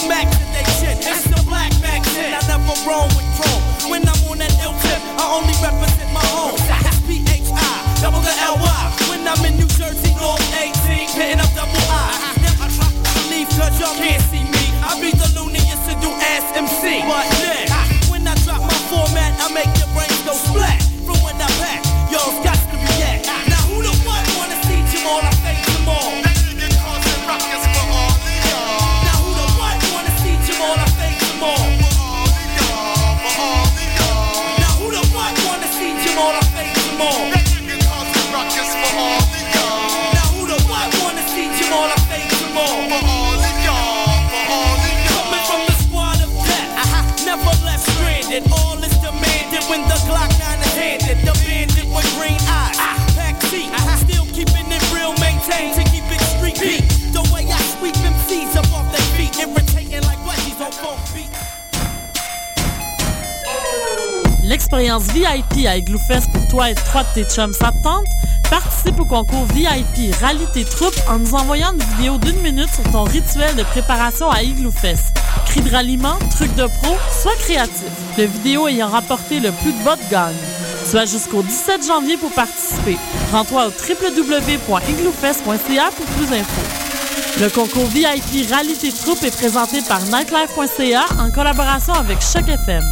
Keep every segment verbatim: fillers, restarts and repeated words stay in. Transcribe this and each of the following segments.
Max in they chin. It's the black Max in. I never roam with chrome. When I'm on that ill tip, I only represent my home. That's P H I, double the L Y. When I'm in New Jersey, North eighteen, hitting up double I. Never try to leave cause y'all can't see me. I be the looniest to do ass M C. But yeah, when I drop my format, I make your brains go splat. From when I back, y'all's got to react. Now who the one wanna see Jamal? I face them all. That nigga causing ruckus for all of y'all. Now who the one wanna see Jamal? I face them all. For all of y'all, for all of y'all. Now who the one wanna see Jamal? I face them all. That nigga causing ruckus for all of y'all. Now who the one wanna see Jamal? I face them all. For all of y'all, for all of y'all. Coming from the squad of death, uh-huh. Never left stranded. All is demanded when the Glock nine is handed. The bandit with green eyes, ah. Back seat, uh-huh. Still keeping it real, maintained to keep it street beat. The way I sweep M Cs up off their feet, irritating like wedgies on funk beat. L'expérience V I P à Igloo Fest pour toi et trois de tes chums, ça te tente? Participe au concours V I P, rallie tes troupes en nous envoyant une vidéo d'une minute sur ton rituel de préparation à Igloo Fest. Cris de ralliement, trucs de pro, sois créatif. Le vidéo ayant rapporté le plus de votes gagne. Tu as jusqu'au dix-sept janvier pour participer. Rends-toi au w w w point igloo fest point c a pour plus d'infos. Le concours V I P Rallye tes troupes est présenté par nightlife point c a en collaboration avec Choc F M.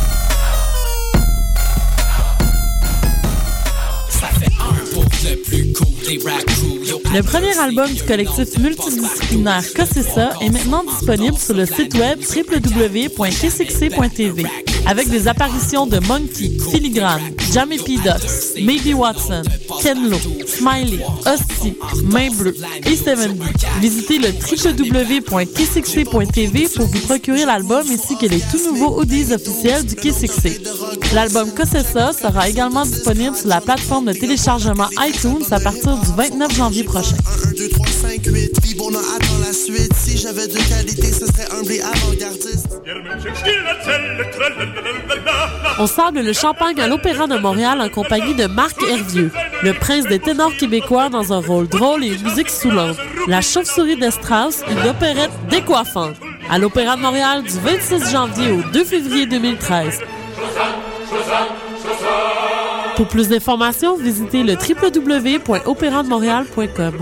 Le premier album du collectif multidisciplinaire Cossessa est maintenant disponible sur le site web w w w point k six c point t v avec des apparitions de Monkey, Filigrane, Jamie P. Ducks, Maybe Watson, Ken Lo, Smiley, Hostie, Main Bleue et Seven D. Visitez le w w w point k six c point t v pour vous procurer l'album ainsi que les tout nouveaux hoodies officiels du K six C. L'album Cossessa sera également disponible sur la plateforme de téléchargement iTunes à partir du vingt-neuf janvier prochain. un, deux, trois, cinq, huit Bibona attend la suite. Si j'avais de qualité, ce serait humble et avant-gardiste. On sable le champagne à l'Opéra de Montréal en compagnie de Marc Hervieux, le prince des ténors québécois dans un rôle drôle et une musique soulante. La chauve-souris de Strauss, une opérette décoiffante. À l'Opéra de Montréal du vingt-six janvier au deux février deux mille treize. Pour plus d'informations, visitez le w w w point opéra de montréal point com.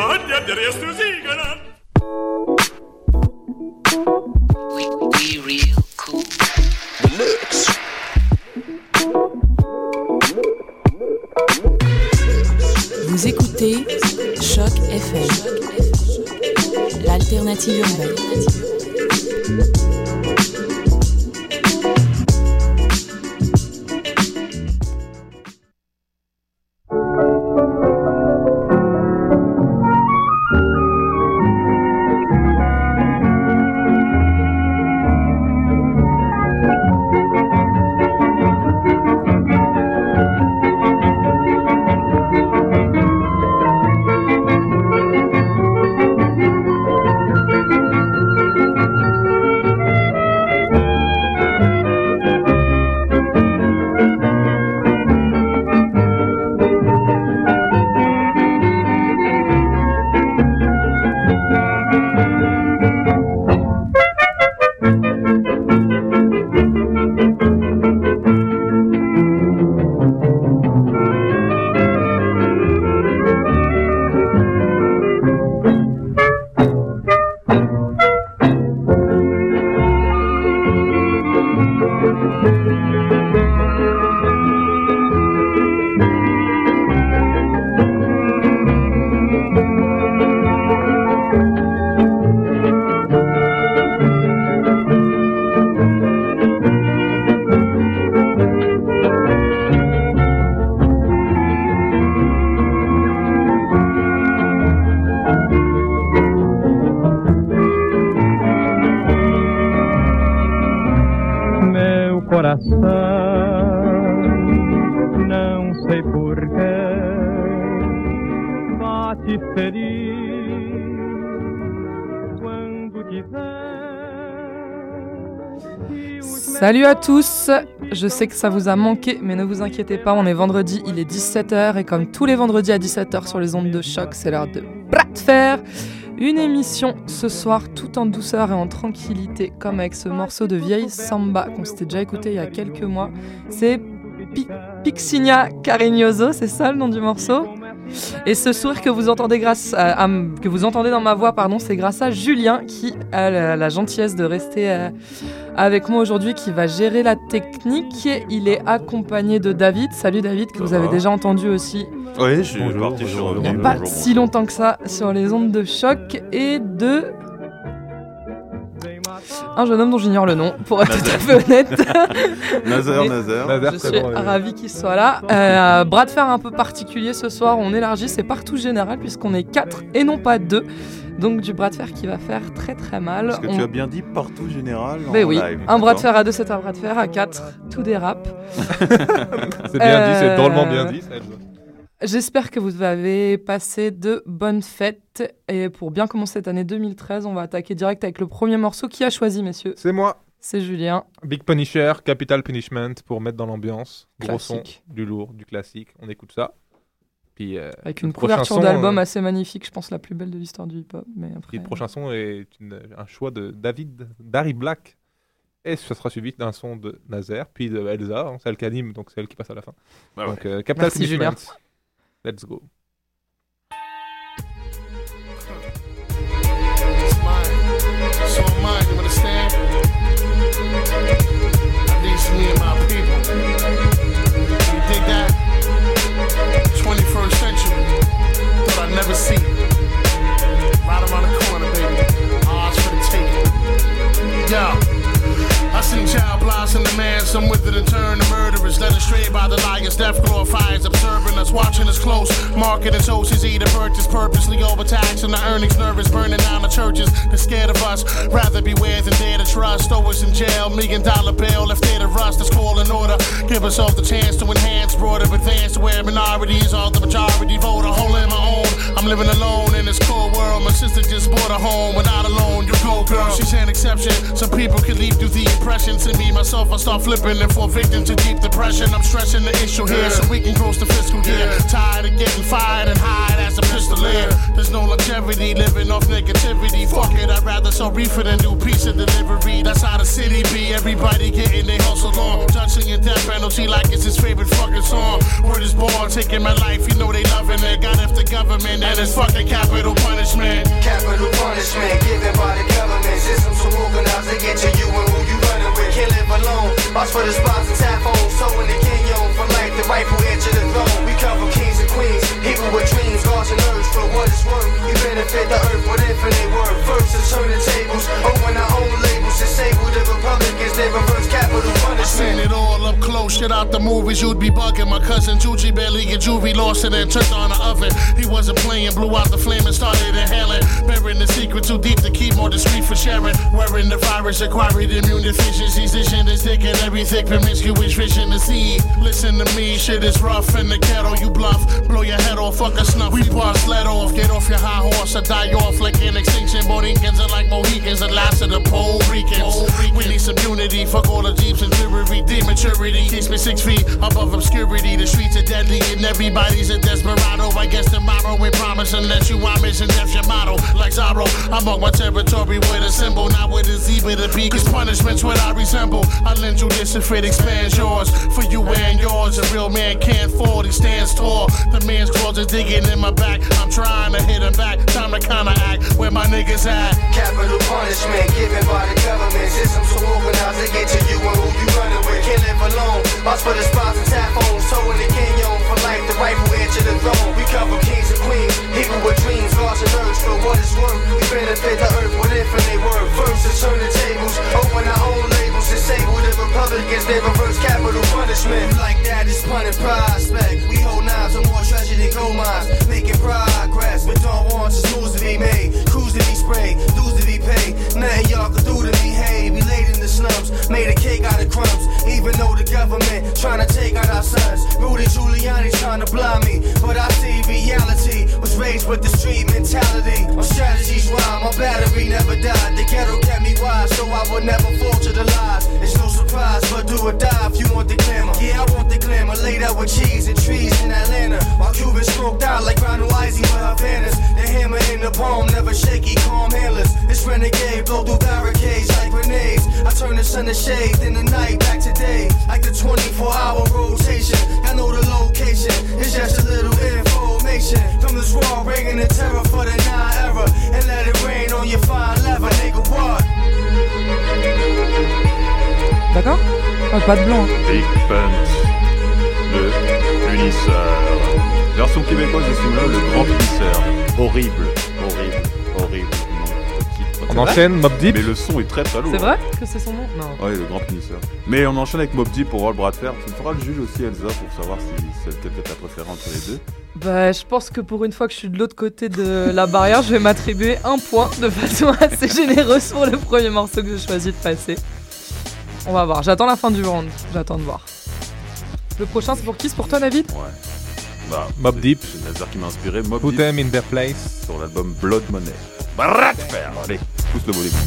Vous écoutez Choc F M, l'alternative urbaine. Não sei porquê bate feliz quando quiser. Salut à tous, je sais que ça vous a manqué, mais ne vous inquiétez pas, on est vendredi, il est dix-sept heures, et comme tous les vendredis à dix-sept heures sur les ondes de Choc, c'est l'heure de bras de fer. Une émission ce soir tout en douceur et en tranquillité, comme avec ce morceau de vieille samba qu'on s'était déjà écouté il y a quelques mois. C'est Pi- Pixinia Cariñoso, c'est ça le nom du morceau. Et ce sourire que vous entendez grâce à, à, que vous entendez dans ma voix, pardon, c'est grâce à Julien qui a la, la gentillesse de rester euh, avec moi aujourd'hui, qui va gérer la technique. Il est accompagné de David. Salut David, que vous avez déjà entendu aussi. Oui, je suis parti, je suis revenu. Il n'y a pas si longtemps que ça sur les ondes de choc, et de un jeune homme dont j'ignore le nom, pour être tout à fait honnête. Nazer, Nazer. Je suis ravi qu'il soit là. Euh, bras de fer un peu particulier ce soir, on élargit, c'est partout général puisqu'on est quatre et non pas deux. Donc du bras de fer qui va faire très très mal. Est-ce que on... tu as bien dit partout général en Ben oui, live, un bras de fer à deux, c'est un bras de fer, à quatre, tout dérape. C'est bien euh... dit, c'est drôlement bien dit. Ça. J'espère que vous avez passé de bonnes fêtes. Et pour bien commencer cette année deux mille treize, on va attaquer direct avec le premier morceau. Qui a choisi, messieurs ? C'est moi. C'est Julien. Big Punisher, Capital Punishment, pour mettre dans l'ambiance. Gros classique. Son, du lourd, du classique. On écoute ça. Puis, euh, avec une couverture son, d'album euh... assez magnifique, je pense la plus belle de l'histoire du hip-hop. Mais après... Puis le prochain son est une, un choix de David, Dari Black. Et ça sera suivi d'un son de Nazer, puis de Elsa, hein, c'est elle qui anime, donc c'est elle qui passe à la fin. Bah donc ouais. euh, Capital Merci Punishment. Julien. Let's go. So mine, you understand? At least me and my people. You dig that? twenty-first century. Thought I'd never see it. Right around the corner, baby. Odds for the taking. Yo. I seen child blossom the man, some withered and turned to murderers, led astray by the liars, death glorifies, observing us, watching us close, marketing socials, either purchase purposely overtaxing the earnings, nervous, burning down the churches, they're scared of us, rather beware than dare to trust, throw us in jail, million dollar bill, left there to rust, that's call in order, give us all the chance to enhance, broader advance to where minorities are the majority vote, a hole in my own, I'm living alone in this cold world, my sister just bought a home, without a loan, you go girl, she's an exception, some people can leave through the impression to me, myself, I start flipping and fall victim to deep depression. I'm stressing the issue here so we can close the fiscal year. Tired of getting fired and hired as a pistolier. There's no longevity living off negativity. Fuck it, I'd rather sell reefer than do pizza delivery. That's how the city be. Everybody getting their hustle on. Judging a death penalty like it's his favorite fucking song. Word is born, taking my life, you know they loving it. Got F the government and it's fucking capital punishment. Capital punishment given by the government. System so organized they get to you and who you running with. Can't live alone. Watch for the spots and tap phones. So in the canyon for life, the rightful heir to the throne. We come from kings and queens, people with dreams, gods and earth. For what it's worth, you benefit the earth with infinite worth. First to turn the tables, open our own labels. Disable the Republicans, they reverse capital punishment. I seen it all up close, shit out the movies, you'd be bugging. My cousin Juji barely get juvie, lost it and turned on the oven. He wasn't playing, blew out the flame and started inhaling. Burying the secret too deep to keep more discreet for sharing. Wearing the virus, acquired immune deficiencies. This shit is thick and every thick promiscuous vision to see. Listen to me, shit is rough in the ghetto, you bluff. Blow your head off, fuck a snuff. We bust, let off, get off your high horse or die off like an extinction. Borincans are like Mohicans, the last of the Puerto Ricans. We need some unity, fuck all the jeeps and jewelry. Dematurity keeps me six feet above obscurity. The streets are deadly and everybody's a desperado. I guess tomorrow we promise unless you are missing death your motto. Like Zorro, I mark my territory with a symbol, not with a Z but a B. Cause punishment's what I resemble. I lend you this if it expands yours. For you and yours, a real man can't fall, he stands tall. The man's claws are digging in my back. I'm trying to hit him back, time to counteract. Where my niggas at? Capital punishment given by the government. System so organized they get to you and who you running with. Can't live alone. Watch for the spots and tap phones. So in the canyon for life, the rightful heir to the throne. We come from kings and queens, people with dreams, gods and earth. For what it's worth, we benefit the earth with infinite worth. First to turn the tables, open our own labels. Disable the Republicans, they reverse capital punishment. Like that is pun and prospect. We hold knives on more treasure than gold mines. Making progress, but don't want just moves to be made. Crews to be sprayed, dues to be paid. Nothing y'all can do to behave. We laid in the slums, made a cake out of crumbs. Even though the government trying to take out our sons. Rudy Giuliani trying to blind me, but I see reality. Was raised with the street mentality. My strategy's wild, my battery never died. The ghetto kept me wise. rise, so I would never fall to the lies. It's no surprise, but do or die if you want the glamour. Yeah, I want the glamour, laid out with cheese and trees in Atlanta. While Cuban smoked out like Ronald Isley with Havanas. The hammer in the palm, never shaky, calm handlers. It's renegade, blow through barricades like grenades. I turn the sun to shade, then the night back to day. Like the twenty-four hour rotation. I know the location, it's just a little information. From this raw, Reagan the terror for the nine era. And let it rain on your fine leather, nigga, what? D'accord? Oh, pas de blanc. Big Punt, le punisseur. Version québécoise de ce film-là, le grand punisseur. Horrible, horrible, horrible. On enchaîne Mobb Deep. Mais le son est très très lourd. C'est vrai que c'est son nom? Non. Ouais, le grand punisseur. Mais on enchaîne avec Mobb Deep pour voir le bras de fer. Tu me feras le juge aussi, Elsa, pour savoir si c'est peut-être ta préférée entre les deux. Bah, je pense que pour une fois que je suis de l'autre côté de la barrière, je vais m'attribuer un point de façon assez généreuse pour le premier morceau que j'ai choisi de passer. On va voir. J'attends la fin du round. J'attends de voir. Le prochain, c'est pour qui? C'est pour toi, David? Ouais. Bah, Mobb Deep. C'est Nazar qui m'a inspiré. Mobb Put Deep. them in their place. Sur l'album Blood Money. Bras de fer. Allez, pousse le volume.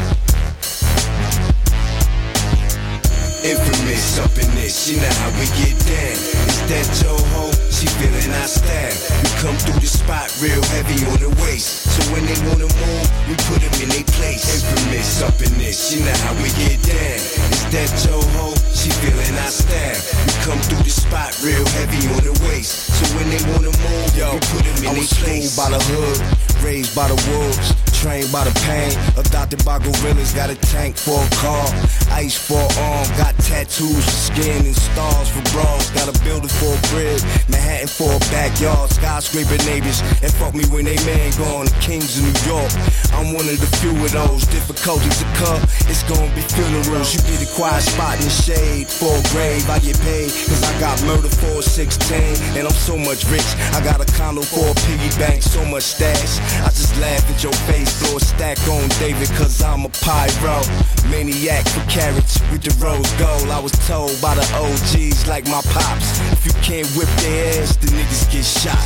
Infamous up in this, you know how we get down. It's that Joe-Ho, she feeling our style. We come through the spot real heavy on the waist. So when they wanna move, we put them in their place. Infamous up in this, you know how we get down. It's that Joe-Ho, she feeling our style. We come through the spot real heavy on the waist. So when they wanna move, yo, we put them in their place. By the hood, raised by the wolves, trained by the pain, adopted by gorillas, got a tank for a car, ice for an arm, got tattoos for skin and stars for bras, got a building for a crib, Manhattan for a backyard, skyscraper neighbors, and fuck me when they man gone, the kings of New York, I'm one of the few of those, difficulties to cut, it's gonna be funerals, you get a quiet spot in the shade, for a grave, I get paid, cause I got murder for a sixteen, and I'm so much rich, I got a condo for a piggy bank, so much stash, I just laugh at your face, throw a stack on David cause I'm a pyro maniac for carrots with the rose gold. I was told by the O Gs like my pops, if you can't whip their ass, the niggas get shot.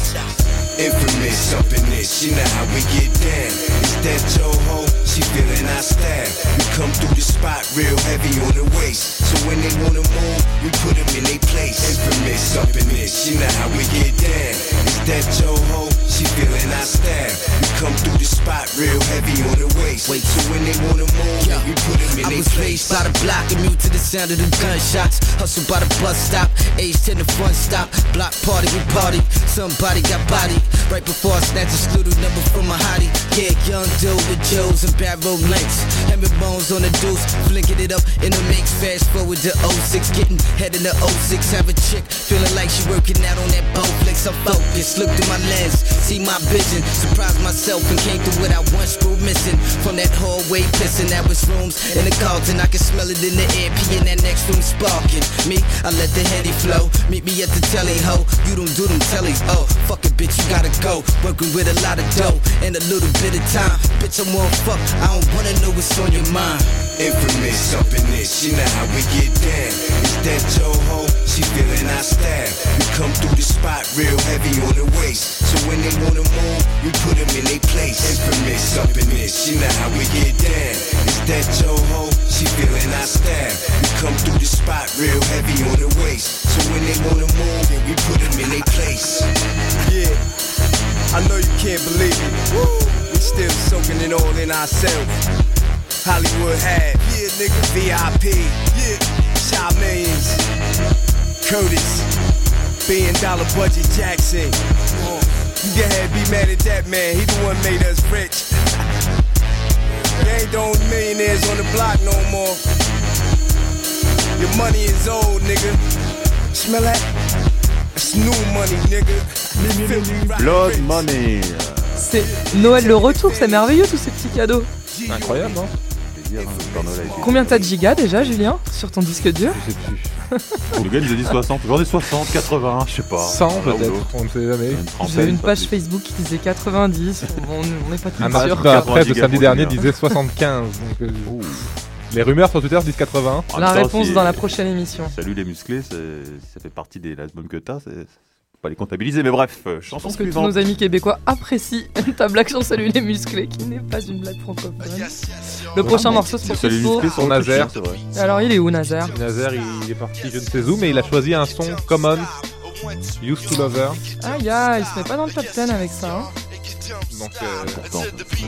Infamous up in this, you know how we get down. It's that Joe-Ho, she feeling our style. We come through the spot real heavy on the waist. So when they wanna move, we put them in their place. Infamous up in this, you know how we get down. It's that Joe-Ho, she feeling our style. We come through the spot real heavy on the waist. Wait, so when they wanna move, yo, we put them in I their was place. raised by the block, immune to the sound of the gunshots. Hustle by the bus stop, age ten the fun stop. Block party, we party, somebody got body. Right before I snatch a slutty number from a hottie. Yeah, young dude with Joes and barrel lengths. Hammer bones on the deuce, flicking it up in the mix. Fast forward to oh six, getting head in the oh six. Have a chick, feeling like she working out on that Bowflex. I'm focused, look through my lens, see my vision. Surprised myself and came through without one screw missing. From that hallway pissing, that was rooms in the Carlton. I can smell it in the air, pee in that next room sparking. Me, I let the Henny flow. Meet me at the telly, ho. You don't do them tellies, oh. Fuck it, bitch, you gotta go. Working with a lot of dough and a little bit of time. Bitch, I wanna fuck, I don't wanna know what's on your mind. Infamous up in this, you know how we get down. It's that Joe-Ho, she feeling our style. We come through the spot real heavy on the waist. So when they wanna move, we put them in their place. Infamous up in this, you know how we get down. It's that Joe-Ho, she feeling our style. We come through the spot real heavy on the waist. So when they wanna move, then we put them in their place. Yeah, I know you can't believe it. Woo. We still soaking it all in ourselves. Hollywood had, yeah, nigga, V I P, yeah, Shaw Millions, Curtis, Billion Dollar Budget Jackson. Oh, you go ahead, be mad at that man, he the one made us rich. You ain't the only millionaires on the block no more. Your money is old, nigga. Smell that? It's new money, nigga. Blood Money. C'est Noël le retour, c'est merveilleux tous ces petits cadeaux. Incroyable, non? Combien t'as de gigas déjà, Julien, sur ton disque dur? Je sais plus. Le gars il nous a dit soixante, j'en ai soixante, quatre-vingts, je sais pas. cent peut-être, on ne sait jamais. J'ai une page Facebook qui disait quatre-vingt-dix, on n'est pas très sûr. La presse de samedi dernier disait soixante-quinze. Donc, euh, les rumeurs sur Twitter disent quatre-vingts. La réponse dans la prochaine émission. Salut les musclés, ça fait partie des albums que t'as, c'est pas les comptabiliser, mais bref, euh, Je chanson pense que tous suivante. nos amis québécois apprécient ta blague sur Salut les musclés, qui n'est pas une blague francophone. Le prochain morceau, c'est pour Salut les Pipo. musclés sur Nazaire. C'est vrai. Alors, il est où, Nazaire Nazaire, il est parti je ne sais où, mais il a choisi un son Common, Used to Love Her. Ah, ya, il se met pas dans le top dix avec ça. Hein. Donc, euh, Pourtant.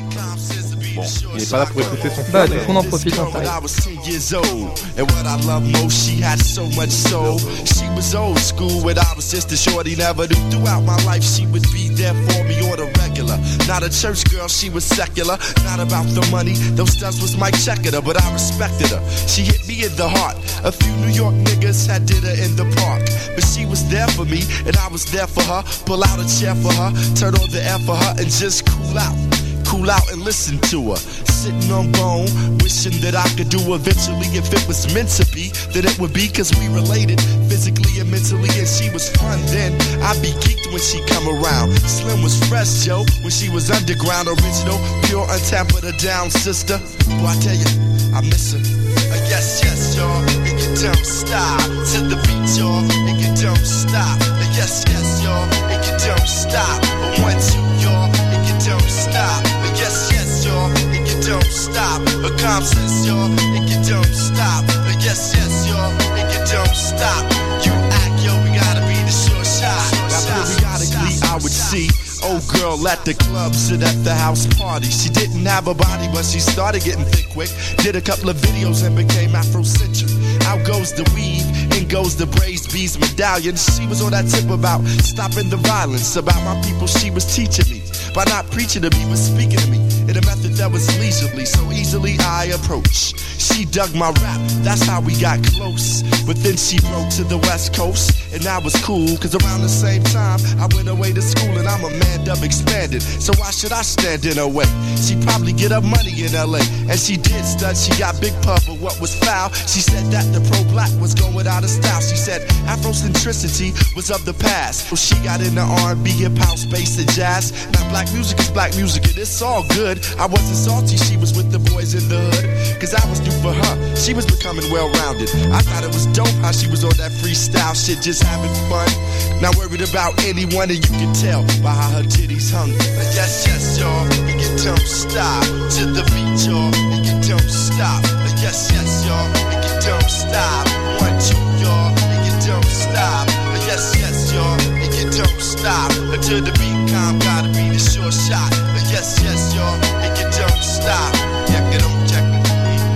bon, il est pas là pour écouter son Bah, fan, du mais- coup, on en profite, en fait. I was ten years old, and what I love most, she had so much soul. She was old school, when I was just a shorty, never knew. Throughout my life, she would be there for me on a regular. Not a church girl, she was secular. Not about the money, those stunts was Mike checking her, but I respected her. She hit me in the heart. A few New York niggas had did her in the park, but she was there for me, and I was there for her. Pull out a chair for her, turn on the air for her, and just cool out. Cool out and listen to her. Sitting on bone, wishing that I could do eventually. If it was meant to be, then it would be, cause we related physically and mentally, and she was fun then. I'd be geeked when she come around. Slim was fresh, Joe, when she was underground. Original, pure, untapped, put her down, sister. Boy, I tell you, I miss her. Uh, yes, yes, y'all, and you don't stop. To the beat, y'all, and you don't stop. Uh, yes, yes, y'all, and you don't stop. Uh, one, two, y'all, and you don't stop. Uh, yes, yes, y'all, and you don't stop. A calm sense, y'all, and you don't stop. Uh, yes, yes, y'all, and you don't stop. You act, yo, we gotta be the short shot. Now periodically I would see old girl at the club, sit at the house party. She didn't have a body, but she started getting thick quick. Did a couple of videos and became Afrocentric. Out goes the weave, in goes the braids, beads, medallions. She was on that tip about stopping the violence. About my people, she was teaching me. By not preaching to me, but speaking to me in a method that was leisurely, so easily I approach. She dug my rap, that's how we got close. But then she broke to the West Coast, and that was cool, cause around the same time I went away to school, and I'm a man up expanded. So why should I stand in her way? She probably get her money in L A, and she did stud, she got big pub, but what was foul? She said that the pro-black was going out of style. She said Afrocentricity was of the past. So she got into R and B, hip-hop, space, and jazz. Now black music is black music, and it's all good. I wasn't salty, she was with the boys in the hood, cause I was new for her, she was becoming well-rounded. I thought it was dope how she was on that freestyle shit, just having fun, not worried about anyone, and you can tell by how her titties hung. Yes, yes, y'all, and you don't stop. To the beat, y'all, and you don't stop. Yes, yes, y'all, and you don't stop. One, two, y'all, and you don't stop. Yes, yes, y'all, and you don't stop. To the beat, calm, gotta be the short shot. Yes, yes, y'all, and you don't stop. Check it on, check it.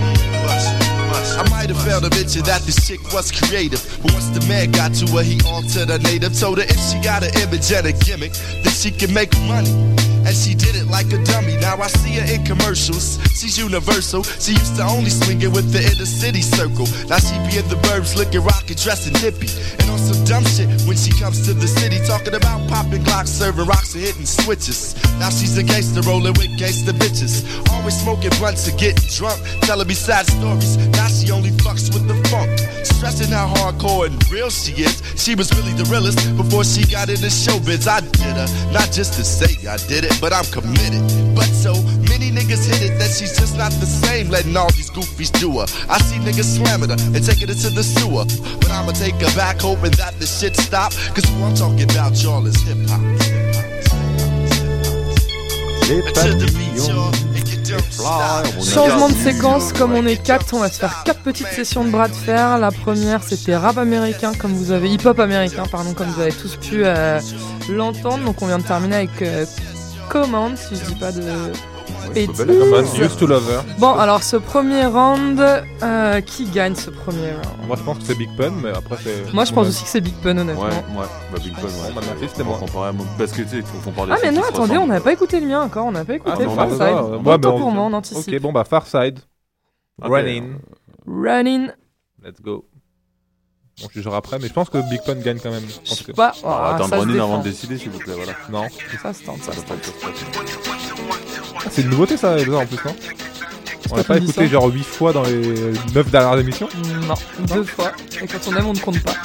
I might have failed to mention that this chick was creative, but once the man got to her, he altered her native. Told her if she got an image and a gimmick, then she can make money. And she did it like a dummy. Now I see her in commercials. She's universal. She used to only swing it with the inner city circle. Now she be in the burbs looking rocket, dressing hippie, and on some dumb shit when she comes to the city, talking about popping glocks, serving rocks, and hitting switches. Now she's a gangster rolling with gangster bitches, always smoking blunts and getting drunk, telling me sad stories. Now she only fucks with the funk, stressing how hardcore and real she is. She was really the realest before she got into showbiz. I did her, not just to say I did it, but I'm committed. But so many niggas hit it that she's just not the same, letting all these goofies do her. I see niggas slamming her and taking it to the sewer, but I'ma take her back, hoping that the shit stop, cause who I'm talking about, y'all, is hip-hop. Les papillons, les fleurs. Changement de séquence, comme on est quatre, on va se faire quatre petites sessions de bras de fer. La première, c'était rap américain, comme vous avez hip-hop américain, pardon, comme vous avez tous pu euh, l'entendre. Donc on vient de terminer avec euh, Command, si je dis pas de bêtises. Command, Used to Love Her. Bon, alors ce premier round, euh, qui gagne ce premier round? Moi je pense que c'est Big Pun, mais après c'est. Moi je pense aussi que c'est Big Pun, honnêtement. Ouais, ouais, bah Big Pun, ouais. Bon, bah, merci, c'était moi. Comparé à mon... Parce que tu sais, on parle de Ah mais non, qui se attendez, ressemblent. on n'avait pas écouté le mien encore, on n'a pas écouté Ah, non, Farside. bah, Bon, ouais, tant bah, pour on- moi, on anticipe. Ok, bon bah Farside. Ok. Running. Running. Let's go. On jugera après, mais je pense que Big Pun gagne quand même. Je pense que... Pas. On va Ah, attendre ça se Running défend. avant de décider, s'il vous plaît, voilà. Non. Ça se tente, ça se Ça doit tente. pas être Ah, c'est une nouveauté ça, Elsa, en plus, non? On l'a toi pas qui dis écouté ça genre huit fois dans les neuf dernières émissions? Non, deux fois. Et quand on aime, on ne compte pas.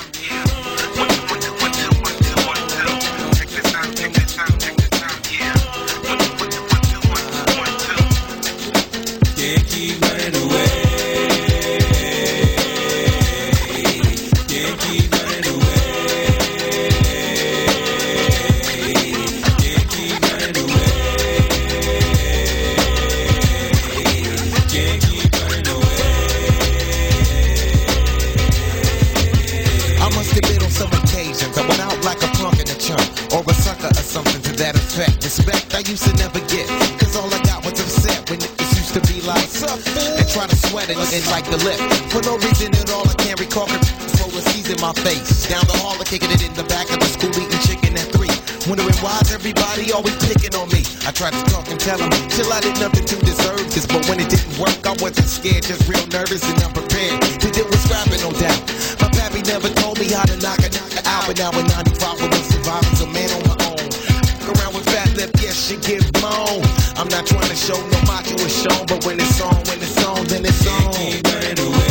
that effect. Respect I used to never get, cause all I got was upset when it used to be like, what's up, fool? And try to sweat it and like the lip. For no reason at all, I can't recall roll a seas in my face. Down the hall, I'm kicking it in the back of the school, eating chicken at three. Wondering why's everybody always picking on me. I tried to talk and tell them, chill, I did nothing to deserve this. But when it didn't work, I wasn't scared, just real nervous and unprepared. Cause it was rapping, no doubt. My pappy never told me how to knock it out. But now in ninety-five, I was surviving, a man on my own. Around with fat lip, yes, she give moan. I'm not trying to show no macho is shown, but when it's on, when it's on, then it's on. Can't keep running away.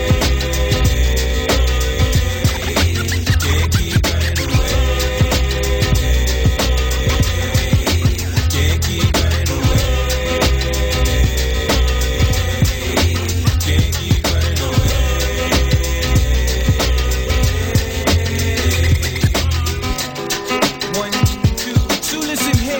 Can't keep running away. Can't keep running away. Can't keep running away. One, two, two, listen here.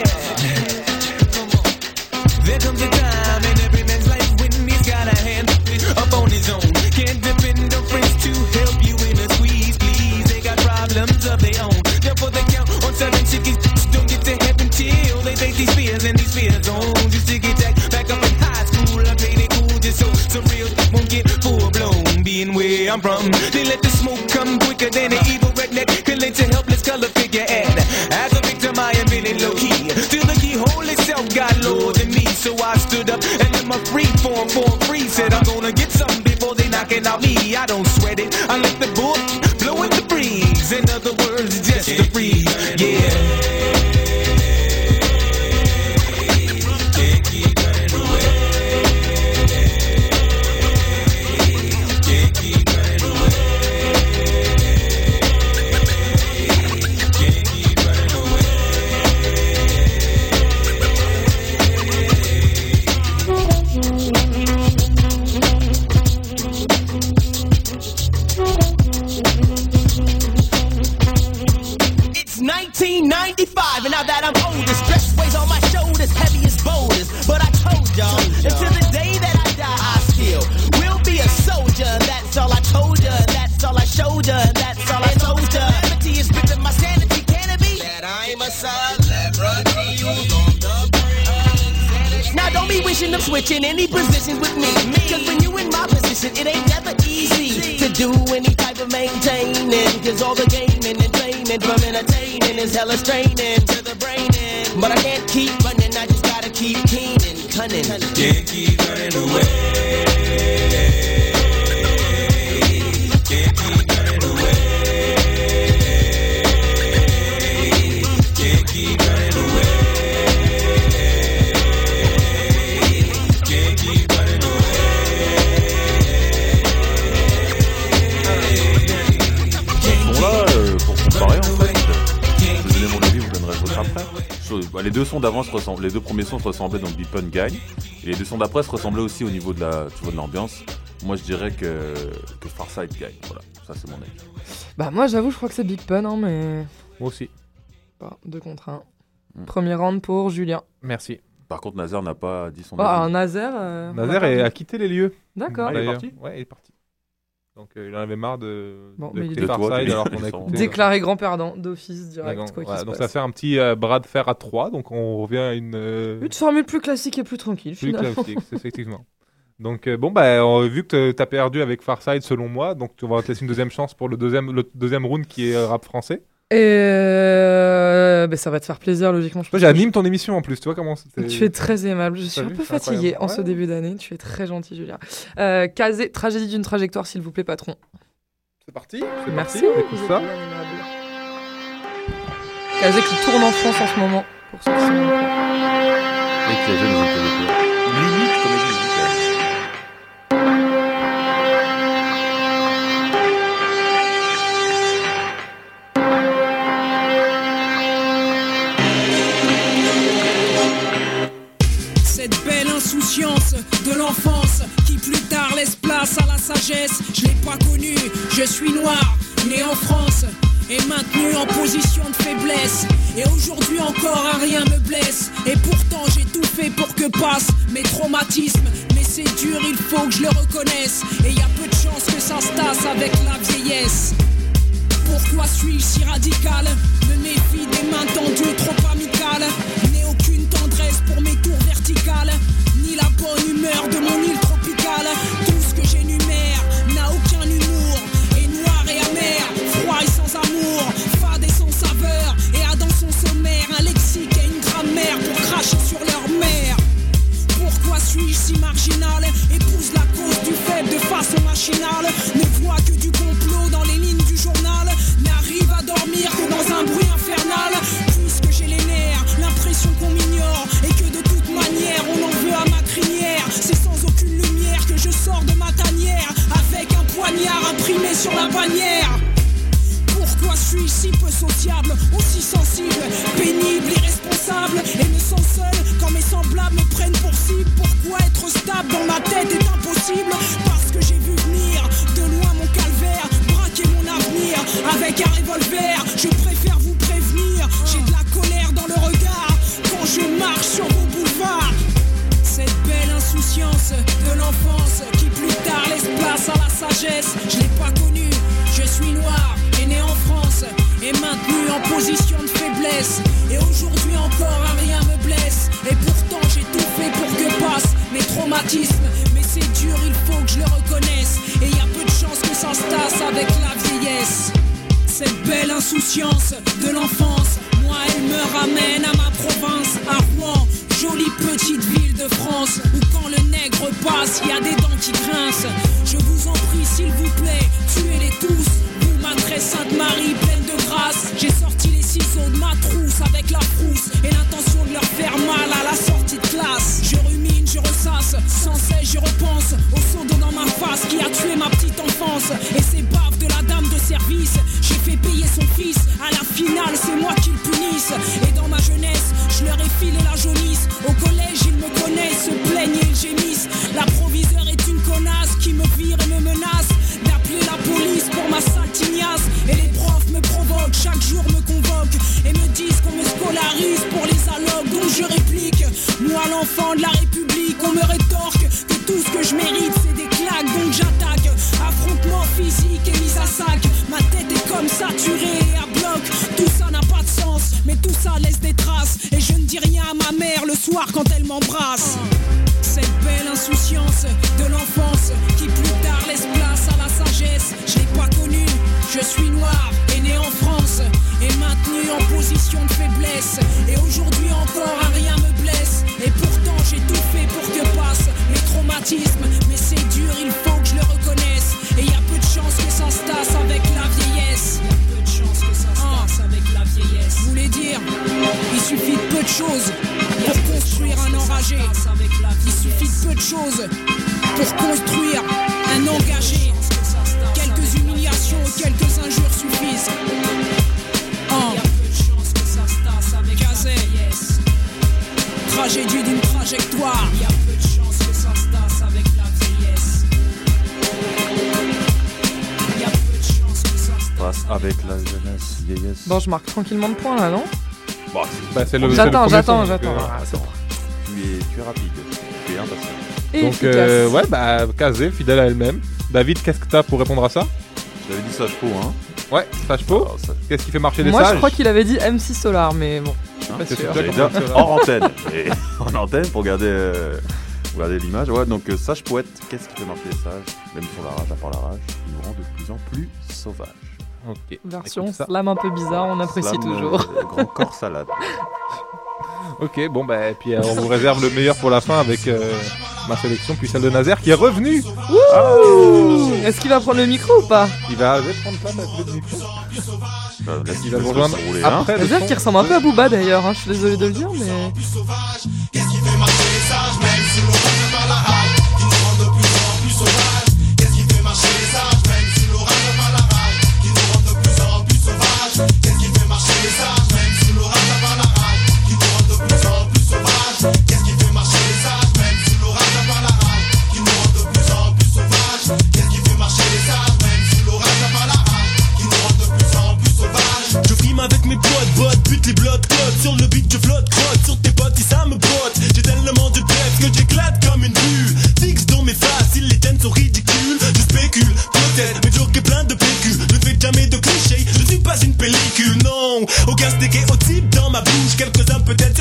There comes a time in every man's life when he's got a hand up on his own. Can't depend on friends to help you in a squeeze, please. They got problems of their own. Therefore they count on certain chickies. Don't get to heaven till they take these fears and these fears on. Just to get jacked back up in high school, I played it cool just so some real won't get full blown. Being where I'm from, they let the smoke come quicker than an evil redneck can let a helpless color figure. And as a victim, I am feeling low key. Till the keyhole itself got lower than me. So I stood up and let my free form for free. Said I'm gonna get something before they knocking out me. I don't sweat it, I let the book blow in the breeze. In other words, just the breeze, yeah. Can't keep running away. Can't keep running away. Can't keep running away. It's nineteen ninety-five, and now that I'm older, stress weighs on my shoulders, heavy as boulders. But I told y'all, until the day that I die, I still will be a soldier. That's all I told ya, that's all I showed ya, that's all I told ya. Calamity is ripping my sanity, can it be? That I'm a celebrity who's on the brink. Now don't be wishing of switching any positions with me, cause when you in my position, it ain't never easy to do any type of maintaining. Cause all the gaming and training from entertaining is hella straining to the brain. But I can't keep running, I just gotta keep keen and cunning. Can't keep running away. Can't keep running away. Can't keep running away. Can't keep running away. Bon là, euh, pour comparer en fait, je vais donner mon avis, vous donnerez votre après. Je- bah, les deux sons d'avant se ressemblent, les deux premiers sons se ressemblaient, donc Big Pun gagne. Et les deux sons d'après se ressemblaient aussi au niveau de la, tu vois, de l'ambiance. Moi je dirais que, que Pharcyde gagne, voilà, ça c'est mon avis. Bah moi j'avoue je crois que c'est Big Pun hein, mais... Moi aussi. Bon, deux contre un. Premier round pour Julien. Merci. Par contre Nazer n'a pas dit son Oh, avis. un Nazer euh, Nazer on a est- perdu. a quitté les lieux. D'accord. Ah, il est D'ailleurs. parti Ouais, il est parti. Donc euh, il en avait marre de Bon, d'écouter mais il est- Pharcyde De toi, alors qu'on a tu- écouté. Déclaré grand perdant d'office direct. D'accord. Quoi qu'il Ouais, se donc ça passe. fait un petit euh, bras de fer à trois, donc on revient à une euh, Une formule plus classique et plus tranquille plus finalement. classique, c'est effectivement. Donc euh, bon bah on- vu que t'as perdu avec Pharcyde selon moi, donc on va te laisser une deuxième chance pour le deuxième le deuxième round qui est euh, rap français. Et euh, bah, ça va te faire plaisir logiquement. Je Toi pense que j'anime ton émission en plus, tu vois comment c'était. Tu es très aimable. Je suis T'as un vu, peu c'est fatiguée incroyable. en ce Ouais. début d'année. Tu es très gentil, Julien. Euh, Kazé, tragédie d'une trajectoire, s'il vous plaît, patron. C'est parti. C'est Merci. parti. On écoute vous ça. êtes bien aimable. Kazé qui tourne en France en ce moment. Pour ceux qui sont au courant. Et qui a jeune les intellectuels. Limite comédie musicale. Cette belle insouciance de l'enfance qui plus tard laisse place à la sagesse. Je l'ai pas connue, je suis noir, né en France et maintenu en position de faiblesse. Et aujourd'hui encore un rien me blesse. Et pourtant j'ai tout fait pour que passent mes traumatismes. Mais c'est dur, il faut que je le reconnaisse. Et y a peu de chances que ça se tasse avec la vieillesse. Pourquoi suis-je si radical? Me méfie des mains tendues, trop amicales. N'ai aucune tendresse pour mes tours verticales, ni la bonne humeur de mon île tropicale. Tout ce que j'énumère n'a aucun humour, est noir et amer, froid et sans amour, fade et sans saveur, et a dans son sommaire un lexique et une grammaire pour cracher sur leur mère. Pourquoi suis-je si marginal? Épouse la cause du faible de façon machinale. Ne vois que du complot dans les lignes du journal. N'arrive à dormir que dans un bruit infernal. Puisque j'ai les nerfs, l'impression qu'on m'ignore, et que de toute manière on en veut à ma crinière. C'est sans aucune lumière que je sors de ma tanière, avec un poignard imprimé sur la bannière. Pourquoi suis-je si peu sociable, aussi sensible, pénible, irresponsable, et me sens seul quand mes semblables me prennent pour cible? Pourquoi être stable dans ma tête est impossible? Parce que j'ai vu venir de loin mon calvaire, braquer mon avenir avec un revolver. Je préfère vous prévenir, j'ai de la colère dans le regard quand je marche sur vos boulevards. Cette belle insouciance de l'enfance qui plus tard laisse place à la sagesse. Je l'ai pas connue, je suis noir et né en France, et maintenu en position de faiblesse. Et aujourd'hui encore un rien me blesse, et pourtant j'ai tout fait pour que passent mes traumatismes. Mais c'est dur, il faut que je le reconnaisse, et y a peu de chances que ça se tasse avec la vieillesse. Cette belle insouciance de l'enfance, moi elle me ramène à ma province, à Rouen, jolie petite ville de France, où quand le nègre passe, y a des dents qui grincent. Je vous en prie s'il vous plaît, tuez-les tous. Vous m'adressez Sainte-Marie pleine de grâce. J'ai sorti les ciseaux de ma trousse avec la frousse, et l'intention de leur faire mal à la sortie de classe. Je rumine, je ressasse, sans cesse je repense au seau d'eau dans ma face qui a tué ma petite enfance. Et ces baves de la dame de service, j'ai fait payer son fils. À la finale c'est moi qui le punisse. Et dans ma jeunesse je leur ai filé la jaunisse. Au collège ils me connaissent, se plaignent et ils gémissent. La proviseure est une connasse qui me vire et me menace d'appeler la police pour ma sale tignasse. Et les profs me provoquent, chaque jour me convoquent, et me disent qu'on me scolarise pour les allocs. Donc je réplique, moi l'enfant de la République. On me rétorque que tout ce que je mérite c'est des claques. Donc j'attaque, affrontement physique et mise à sac. Ma tête est comme saturée et à bloc. Tout ça n'a pas de sens, mais tout ça laisse des traces. Et je ne dis rien à ma mère le soir quand elle m'embrasse. Cette belle insouciance de l'enfance qui plus tard laisse place à la sagesse. Je l'ai pas connue, je suis noir et né en France, et maintenu en position de faiblesse. Et aujourd'hui encore un rien me blesse, et pourtant j'ai tout fait pour que passent mes traumatismes. Mais c'est dur, il faut que je le reconnaisse, et y a peu de chances que ça se tasse avec la vieillesse. Y a peu de chances que ça se tasse avec la vieillesse. Je voulais dire, il suffit de peu de choses pour construire un enragé. Il suffit de peu de choses pour construire un engagé. Quelques humiliations, quelques injures suffisent. Un Kazé, tragédie d'une trajectoire. Il y a peu de chances que ça se tasse avec la vieillesse. Il y a peu de chances que ça se tasse avec la jeunesse, vieillesse. Bon, je marque tranquillement de points là, non? Bah, bah, c'est le, j'attends, c'est le j'attends, son, j'attends. donc, euh, Ah, c'est bon. Tu es, tu es rapide, tu es impatient. Et donc, euh, ouais, bah, Kazé, fidèle à elle-même. David, qu'est-ce que t'as pour répondre à ça? J'avais dit Sage Po, hein. Ouais, Sage Po. Ça... Qu'est-ce qui fait marcher les Moi, sages? je crois qu'il avait dit M C Solar, mais bon, je suis Hein, pas sûr. J'allais dire hors antenne. Et en antenne pour garder, euh, pour garder l'image. Ouais, donc euh, Sage Poète, qu'est-ce qui fait marcher les sages? Même sur la rage, à part la rage, ils nous rend de plus en plus sauvages. Ok. Version slam un peu bizarre, on apprécie Slam, toujours. Euh, grand corps salade. Ok, bon, bah, et puis euh, on vous réserve le meilleur pour la fin avec euh, ma sélection, puis celle de Nazer qui est revenu. Ouh, est-ce qu'il va prendre le micro ou pas? Il va aller prendre place avec le micro. Bah, laisse, Il va laisse vous rejoindre rouler, après. hein. le C'est-à-dire son. qu'il ressemble un peu à Booba d'ailleurs, hein, je suis désolé de le dire, mais... Qu'est-ce qui fait marcher les sages, même si l'on rate par la rage, qui nous rend de plus en plus sauvages? Qu'est-ce qui fait marcher les sages, même si l'on rate par la rage, qui nous rend de plus en plus sauvages? Qu'est-ce qui fait marcher les sages, même si l'on rate par la rage, qui nous rend de plus en plus sauvages? Qu'est-ce qui fait marcher les sages, même si l'on rate par la rage, qui nous rend de plus en plus sauvages? Qu'est-ce qui fait marcher les sages, même si l'on rate par la rage, qui nous rend de plus en plus sauvages? Je frime avec mes potes, bottes, bute les blocs, code sur le beat, je flotte, crotte sur tes potes, si ça me botte. J'ai tellement de textes que j'éclate comme une bulle. Fixe dans mes faces, les thèmes sont ridicules. Je spécule, peut-être, mais joke est plein de P Q. Ne fais jamais de clichés, je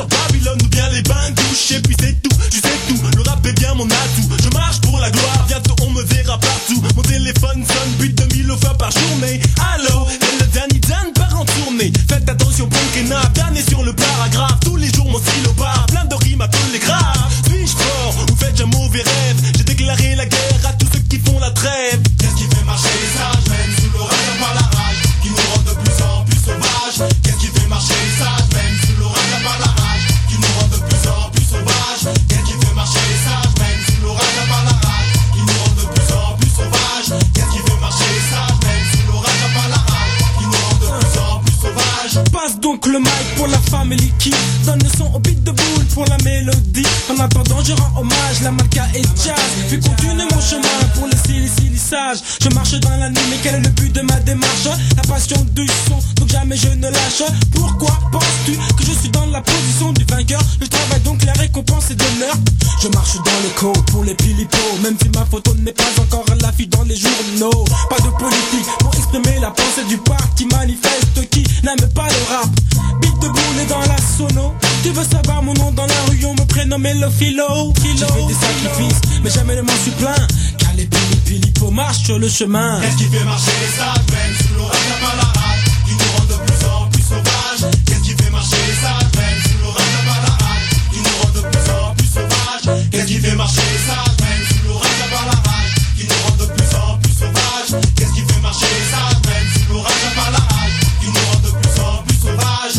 sur Babylone ou bien les bains de douche. Et puis c'est tout, tu sais tout, le rap est bien mon atout. Je marche pour la gloire, bientôt on me verra partout. Mon téléphone sonne plus de mille fois par journée. Allô, c'est le Danny Dan part en tournée. Faites attention, Punkena, dernier sur le paragraphe. Tous les jours mon stylo barre, plein de rimes appelez graves. Suis-je fort ou faites-je un mauvais rêve? J'ai déclaré la guerre à tous ceux qui font la trêve. Qu'est-ce qui fait marcher les sages, même sous l'orage par la rage, qui nous rend de plus en plus sauvages? Qu'est-ce qui fait marcher les sages, même sous l'orage par la rage, qui nous rend de plus en plus sauvages? Qu'est-ce qui fait marcher les sages, même sous l'orage par la rage, qui nous rend de plus en plus sauvages? Qu'est-ce qui fait marcher les sages, même sous l'orage par la rage, qui nous rend de plus en plus sauvages? Passe donc le mic pour la famille qui donne le son au beat de boule pour la mélodie. En attendant je rends hommage, la malka et jazz. Puis continue mon chemin pour le silly silly sage. Je marche dans la nuit mais quel est le but de ma démarche? La passion du son, donc jamais je ne lâche. Pourquoi penses-tu que je suis dans la position du vainqueur? Je travaille donc la récompense et d'honneur. Je marche dans les côtes pour les pilipos, même si ma photo n'est pas encore à l'affiche dans les journaux. Pas de politique pour exprimer la pensée du parti manifeste qui n'aime pas le rap. Beat de boule et dans la sono. Tu veux savoir mon nom dans la rue, on me prénommait le philo. J'ai fait des sacrifices, mais jamais ne m'en suis plaint. Car les pili pilipos marchent sur le chemin. Qu'est-ce qui fait marcher les sages, même sous l'orage par la rage, qui nous rend de plus en plus sauvages? Qu'est-ce qui fait marcher les sages, même sous l'orage par la rage, qui nous rend de plus en plus sauvages? Qu'est-ce qui fait marcher les sages, même sous l'orage par la rage, qui nous rend de plus en plus sauvages? Qu'est-ce qui fait marcher les sages, même sous l'orage par la rage, qui nous rend de plus en plus sauvages?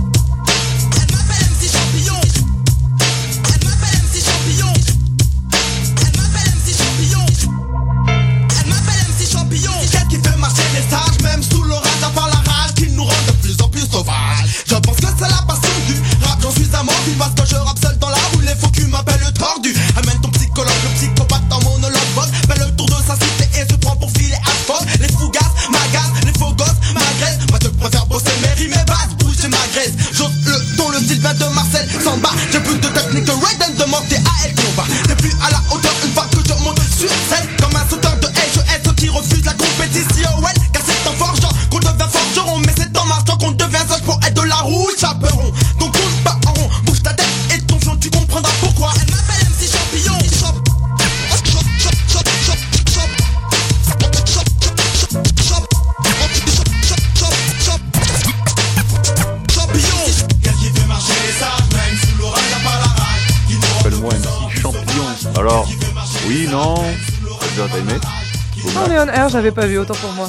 Qu'est-ce qui fait marcher les sages, même sous l'orage à part la rage, qui nous rend de plus en plus sauvages? Je pense que c'est la passion du rap, j'en suis amorti parce que je rappe seul dans la rue, les faux culs m'appellent le tordu. Amène ton psychologue, le psychopathe en monologue box, fait le tour de sa cité et se prend pour filer à Fox. Les fougasses m'agacent, les faux gosses m'agressent. Moi je préfère bosser mes rimes et basses, bouger ma graisse. J'ose le don, le style vient de Marcel Samba. J'ai plus de technique que Raiden de monter à El Combat. T'es plus à la hauteur une fois que je monte sur scène, comme un sauteur de H E S qui refuse la compétition. Ouais, car c'est en forgeant qu'on devient forgeron, mais c'est en marchant qu'on devient sage pour être de la roue chaperon. Donc roule pas en rond, bouge ta tête et ton fion, tu comprendras pourquoi. Elle m'appelle M C Champignon. Chop, chop, chop, chop, chop, chop, chop, chop, chop, chop, champignon. Qu'est-ce qui fait marcher les sages, même sous l'orage par la rage, qui nous rend Appelle-moi M C Champignon. Alors, oui, non, t'as déjà t'as aimé? Oh, Léon R, j'avais pas vu, autant pour moi.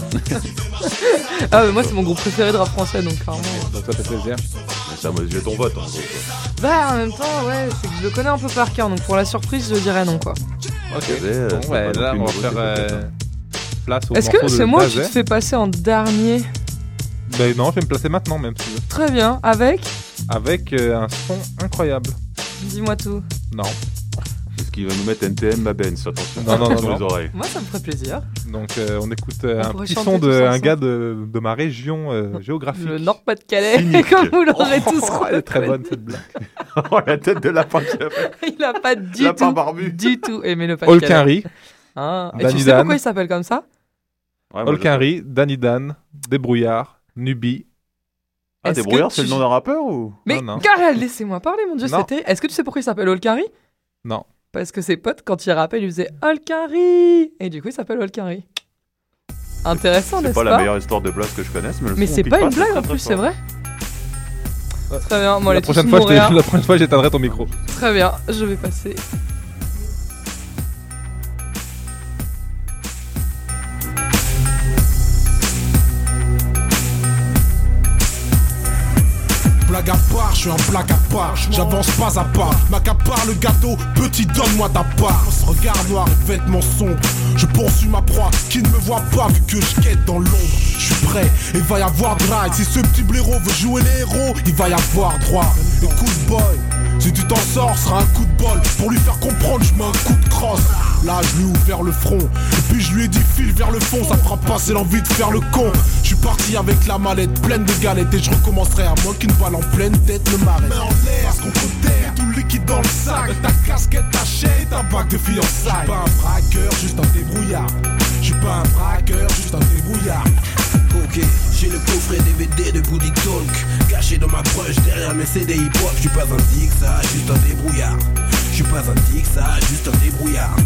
Ah, mais moi, c'est mon groupe préféré de rap français, donc clairement. Donc, toi, t'as plaisir. Ça, moi, j'ai ton vote, en gros. Bah, en même temps, ouais, c'est que je le connais un peu par cœur, donc pour la surprise, je dirais non, quoi. Ok, bon, ouais, là, on va faire euh, place au Est-ce que c'est moi ou tu te fais passer en dernier? Ben non, je vais me placer maintenant, même si tu veux. Très bien, avec Avec euh, un son incroyable. Dis-moi tout. Non. Est-ce qu'il va nous mettre N T M ma Benz? Attention, non, non, non, sur non. les oreilles. Moi, ça me ferait plaisir. Donc, euh, on écoute euh, On un pourrait petit chanter son tous de un ensemble. gars de, de ma région euh, géographique. Le Nord-Pas-de-Calais, Cynique. comme vous l'aurez Oh, tous elle est très reconnu. bonne cette blague. Oh, la tête de lapin qui a fait. Il a pas du Lapin tout, barbu. du tout aimé le Pas-de-Calais. Olkinry. Ah, et Danny tu sais Dan. pourquoi il s'appelle comme ça? Ouais, moi, je- Olkinry, Danny Dan, Débrouillard, Nubi. Ah, Est-ce Débrouillard, que c'est tu- le nom d'un rappeur ou? Mais Non, non. Karel, laissez-moi parler, mon dieu, Non. c'était... Est-ce que tu sais pourquoi il s'appelle Olkinry? Non. Parce que ses potes, quand il rappelle, ils faisaient Olkinry. Et du coup, il s'appelle Olkinry. Intéressant, C'est n'est-ce pas pas? la meilleure histoire de blast que je connaisse, mais le Mais son c'est pique pas une c'est blague très, en très plus, fort. c'est vrai? Très bien, moi, la, les tous prochaine fois, je mourir. te- la prochaine fois, j'éteindrai ton micro. Très bien, je vais passer. Blague à part, je suis un blague à part, j'avance pas à pas, m'accapare le gâteau, petit donne-moi ta part. Regard noir et vêtements sombres, je poursuis ma proie, qui ne me voit pas vu que je quête dans l'ombre. Je suis prêt, et va y avoir drive, si ce petit blaireau veut jouer les héros, il va y avoir droit. Écoute boy, si tu t'en sors, sera un coup de bol, pour lui faire comprendre, je mets un coup de crosse. Là je lui ai ouvert le front, et puis je lui ai dit file vers le fond, ça fera passer l'envie de faire le con. Je suis parti avec la mallette pleine de galettes, et je recommencerai à moins qu'une balle en pleine tête ne m'arrête. Mets en l'air, ce contre terre, tout le liquide dans le sac, ta casquette, ta chaîne, ta bague de fiançailles. Je suis pas un braqueur, juste un débrouillard. Je suis pas un braqueur, juste un débrouillard. Oh. Ok, j'ai le coffret D V D de Booty Talk caché dans ma poche derrière mes C D hip-hop. J'suis pas un tic, ça, juste un débrouillard. J'suis pas un tic, ça, juste un débrouillard.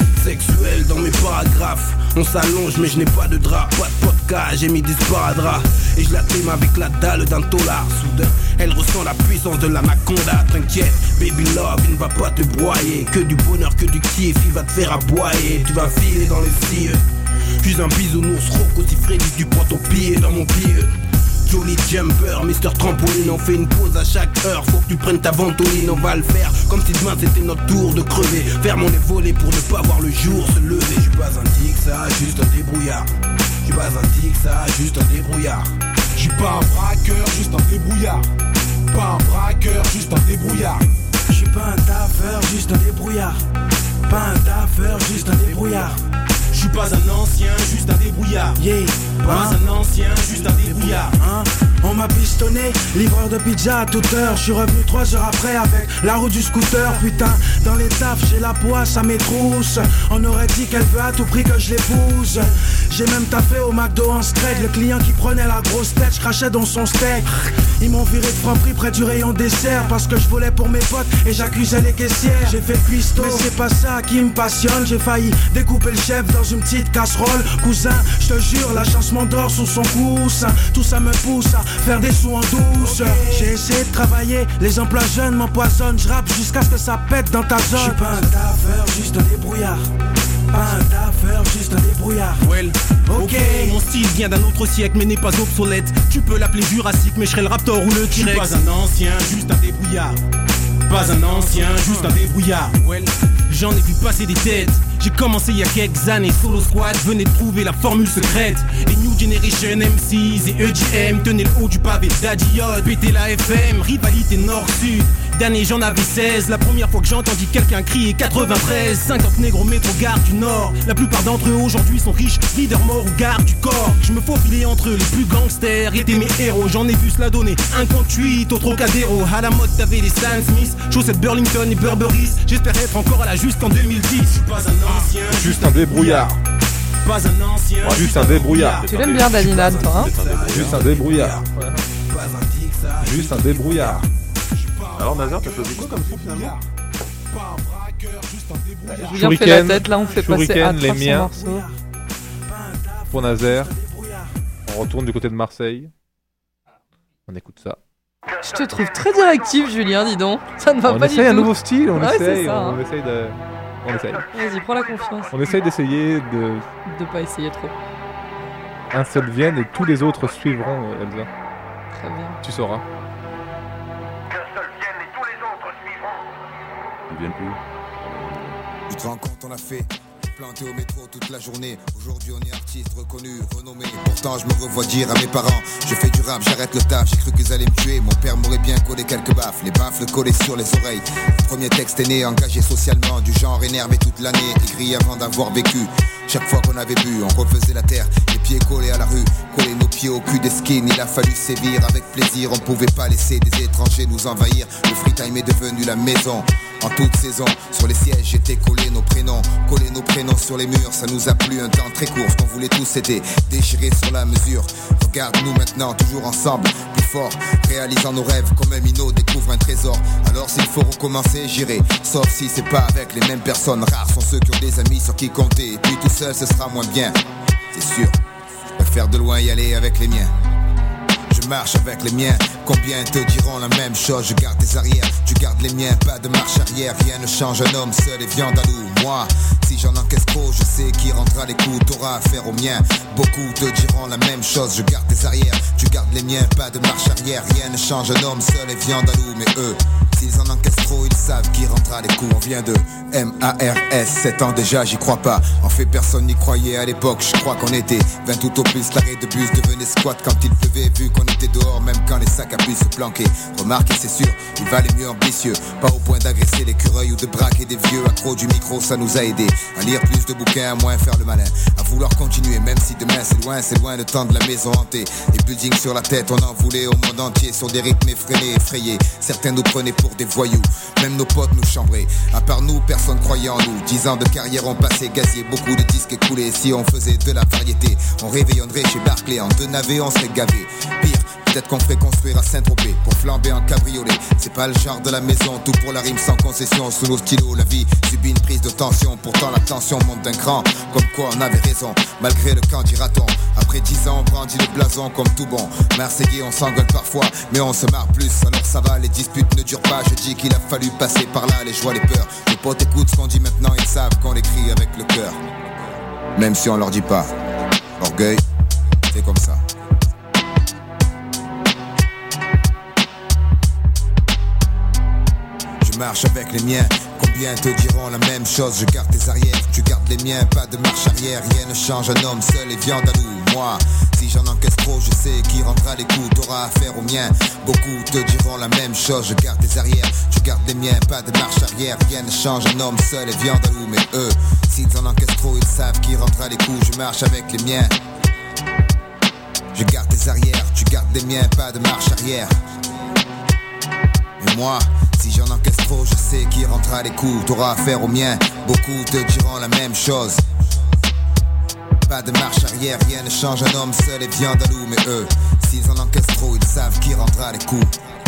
Sexuel dans mes paragraphes. On s'allonge mais je n'ai pas de drap. Pas de podcast, j'ai mis des sparadraps. Et je la trime avec la dalle d'un tolard. Soudain, elle ressent la puissance de l'anaconda. T'inquiète, baby love, il ne va pas te broyer. Que du bonheur, que du kiff, il va te faire aboyer. Tu vas filer dans les cieux. J'suis un bisounours rocco si Freddy, tu prends ton pied dans mon pied. Jolly jumper, Mister Trampoline, on fait une pause à chaque heure. Faut que tu prennes ta ventoline, on va le faire comme si demain c'était notre tour de crever. Ferme les volets pour ne pas voir le jour se lever. J'suis pas un tic, ça, juste un débrouillard. J'suis pas un tic, ça, juste un débrouillard. J'suis pas un braqueur, juste un débrouillard. Pas un braqueur, juste un débrouillard. J'suis pas un taffeur, juste un débrouillard. Pas un taffeur, juste un débrouillard. Je suis pas un ancien, juste un débrouillard. Yeah. Pas hein? un ancien, juste un débrouillard. Hein? On m'a pistonné, livreur de pizza à toute heure. Je suis revenu trois heures après avec la roue du scooter. Putain, dans les tafs, j'ai la poisse à mes trousses. On aurait dit qu'elle veut à tout prix que je l'épouse. J'ai même taffé au McDo en straight. Le client qui prenait la grosse tête, je crachais dans son steak. Ils m'ont viré de Franprix près du rayon dessert. Parce que je volais pour mes potes et j'accusais les caissières. J'ai fait cuistot, mais c'est pas ça qui me passionne. J'ai failli découper le chef dans une petite casserole. Cousin, je te jure, la chance m'endort sous son coussin. Tout ça me pousse à faire des sous en douce. Okay. J'ai essayé de travailler, les emplois jeunes m'empoisonnent. Je rappe jusqu'à ce que ça pète dans ta zone. Je suis pas un taffeur, juste un débrouillard. Pas un taffeur, juste un débrouillard. Well, ok, okay. Mon style vient d'un autre siècle mais n'est pas obsolète. Tu peux l'appeler Jurassique mais je serai le Raptor ou le T-Rex. Je suis pas un ancien, juste un débrouillard. Pas un ancien, juste un débrouillard. Well, j'en ai vu passer des têtes. J'ai commencé il y a quelques années, Solo Squad venait de trouver la formule secrète. Et New Generation M Cs et E G M tenaient le haut du pavé d'Adiot. Pété la F M, rivalité nord-sud. D'année j'en avais seize, la première fois que j'ai entendu quelqu'un crier quatre-vingt-treize. Cinquante négros métro gare du Nord. La plupart d'entre eux aujourd'hui sont riches, leaders morts ou garde du corps. Je me faufilais entre eux, les plus gangsters étaient mes héros. J'en ai vu cela donner un contre huit au Trocadéro. À la mode t'avais les Stan Smith, chaussettes Burlington et Burberry. J'espère être encore à la jusqu'en deux mille dix. Je suis pas un ancien, juste un débrouillard. Pas un ancien, ouais, juste un débrouillard. Tu l'aimes bien Dalinade toi hein? Juste un débrouillard. Juste un débrouillard. Alors Nazer, t'as choisi quoi comme son finalement? Julien fait la tête, là on fait passer à les miens. Pour Nazer, on retourne du côté de Marseille. On écoute ça. Je te trouve très directif Julien, dis donc. Ça ne va on pas du tout. On essaye un nouveau style, on ouais, essaye, ça, on hein. essaye de... On essaye. Vas-y, prends la confiance. On essaye d'essayer de... De pas essayer trop. Un seul vienne et tous les autres suivront, Elsa. Très bien. Tu sauras. Ils viennent où? Tu te rends compte, on a fait planté au métro toute la journée. Aujourd'hui on est artiste reconnu, renommé. Pourtant je me revois dire à mes parents, je fais du rap, j'arrête le taf. J'ai cru qu'ils allaient me tuer, mon père m'aurait bien collé quelques baffes. Les baffles collés sur les oreilles. Le premier texte est né, engagé socialement. Du genre énervé toute l'année, écrit avant d'avoir vécu. Chaque fois qu'on avait bu, on refaisait la terre. Les pieds collés à la rue, coller nos pieds au cul des skins. Il a fallu sévir avec plaisir, on pouvait pas laisser des étrangers nous envahir. Le free time est devenu la maison. En toute saison, sur les sièges j'étais collé nos prénoms. Coller nos prénoms sur les murs, ça nous a plu un temps très court. Ce qu'on voulait tous c'était déchirer sur la mesure. Regarde-nous maintenant, toujours ensemble, plus fort, réalisant nos rêves comme un minot découvre un trésor. Alors s'il faut recommencer, j'irai, sauf si c'est pas avec les mêmes personnes. Rares sont ceux qui ont des amis sur qui compter. Et puis tout seul ce sera moins bien, c'est sûr. Je préfère de loin y aller avec les miens. Je marche avec les miens, combien te diront la même chose? Je garde tes arrières, tu gardes les miens, pas de marche arrière. Rien ne change, un homme seul et viande à loup. Moi, si j'en encaisse trop, je sais qui rendra les coups. T'auras affaire aux miens, beaucoup te diront la même chose. Je garde tes arrières, tu gardes les miens, pas de marche arrière. Rien ne change, un homme seul et viande à loup. Mais eux, s'ils en encaissent trop, ils savent qui rendra les coups. On vient de M A R S, sept ans déjà, j'y crois pas. En fait personne n'y croyait à l'époque, je crois qu'on était vingt tout au plus, l'arrêt de bus devenait squat quand il pleuvait. Vu qu'on était dehors, même quand les sacs à puce se planquaient. Remarquez, c'est sûr, il valait mieux ambitieux. Pas au point d'agresser l'écureuil ou de braquer des vieux. Accro du micro, ça nous a aidé à lire plus de bouquins, à moins faire le malin, à vouloir continuer, même si demain c'est loin, c'est loin le temps de la maison hantée. Les buildings sur la tête, on en voulait au monde entier, sur des rythmes effrénés, effrayés. Certains nous prenaient pour pour des voyous. Même nos potes nous chambraient. À part nous, personne croyait en nous. Dix ans de carrière ont passé, gazier, beaucoup de disques écoulés. Si on faisait de la variété, on réveillonnerait chez Barclay. En deux navets, on serait gavé. Pire, peut-être qu'on ferait construire à Saint-Tropez pour flamber en cabriolet. C'est pas le genre de la maison, tout pour la rime sans concession. Sous nos stylos, la vie subit une prise de tension. Pourtant la tension monte d'un cran, comme quoi on avait raison. Malgré le camp dira-t-on. Après dix ans, on brandit le blason comme tout bon Marseillais, on s'engueule parfois, mais on se marre plus. Alors ça va, les disputes ne durent pas. Je dis qu'il a fallu passer par là, les joies, les peurs. Les potes écoutent ce qu'on dit maintenant, ils savent qu'on l'écrit avec le cœur. Même si on leur dit pas. Orgueil, c'est comme ça. Je marche avec les miens. Combien te diront la même chose? Je garde tes arrières, tu gardes les miens. Pas de marche arrière, rien ne change. Un homme seul et viande à loup. Moi, si j'en encaisse trop, je sais qui rendra les coups. T'auras affaire aux miens. Beaucoup te diront la même chose. Je garde tes arrières, tu gardes les miens. Pas de marche arrière, rien ne change. Un homme seul et viande à loup. Mais eux, s'ils en encaissent trop, ils savent qui rendra les coups. Je marche avec les miens. Je garde tes arrières, tu gardes les miens. Pas de marche arrière. Et moi, si j'en encaisse trop, je sais qui rendra les coups. T'auras affaire aux miens, beaucoup te diront la même chose. Pas de marche arrière, rien ne change. Un homme seul et viande à loup. Mais eux, s'ils en encaissent trop, ils savent qui rendra les coups.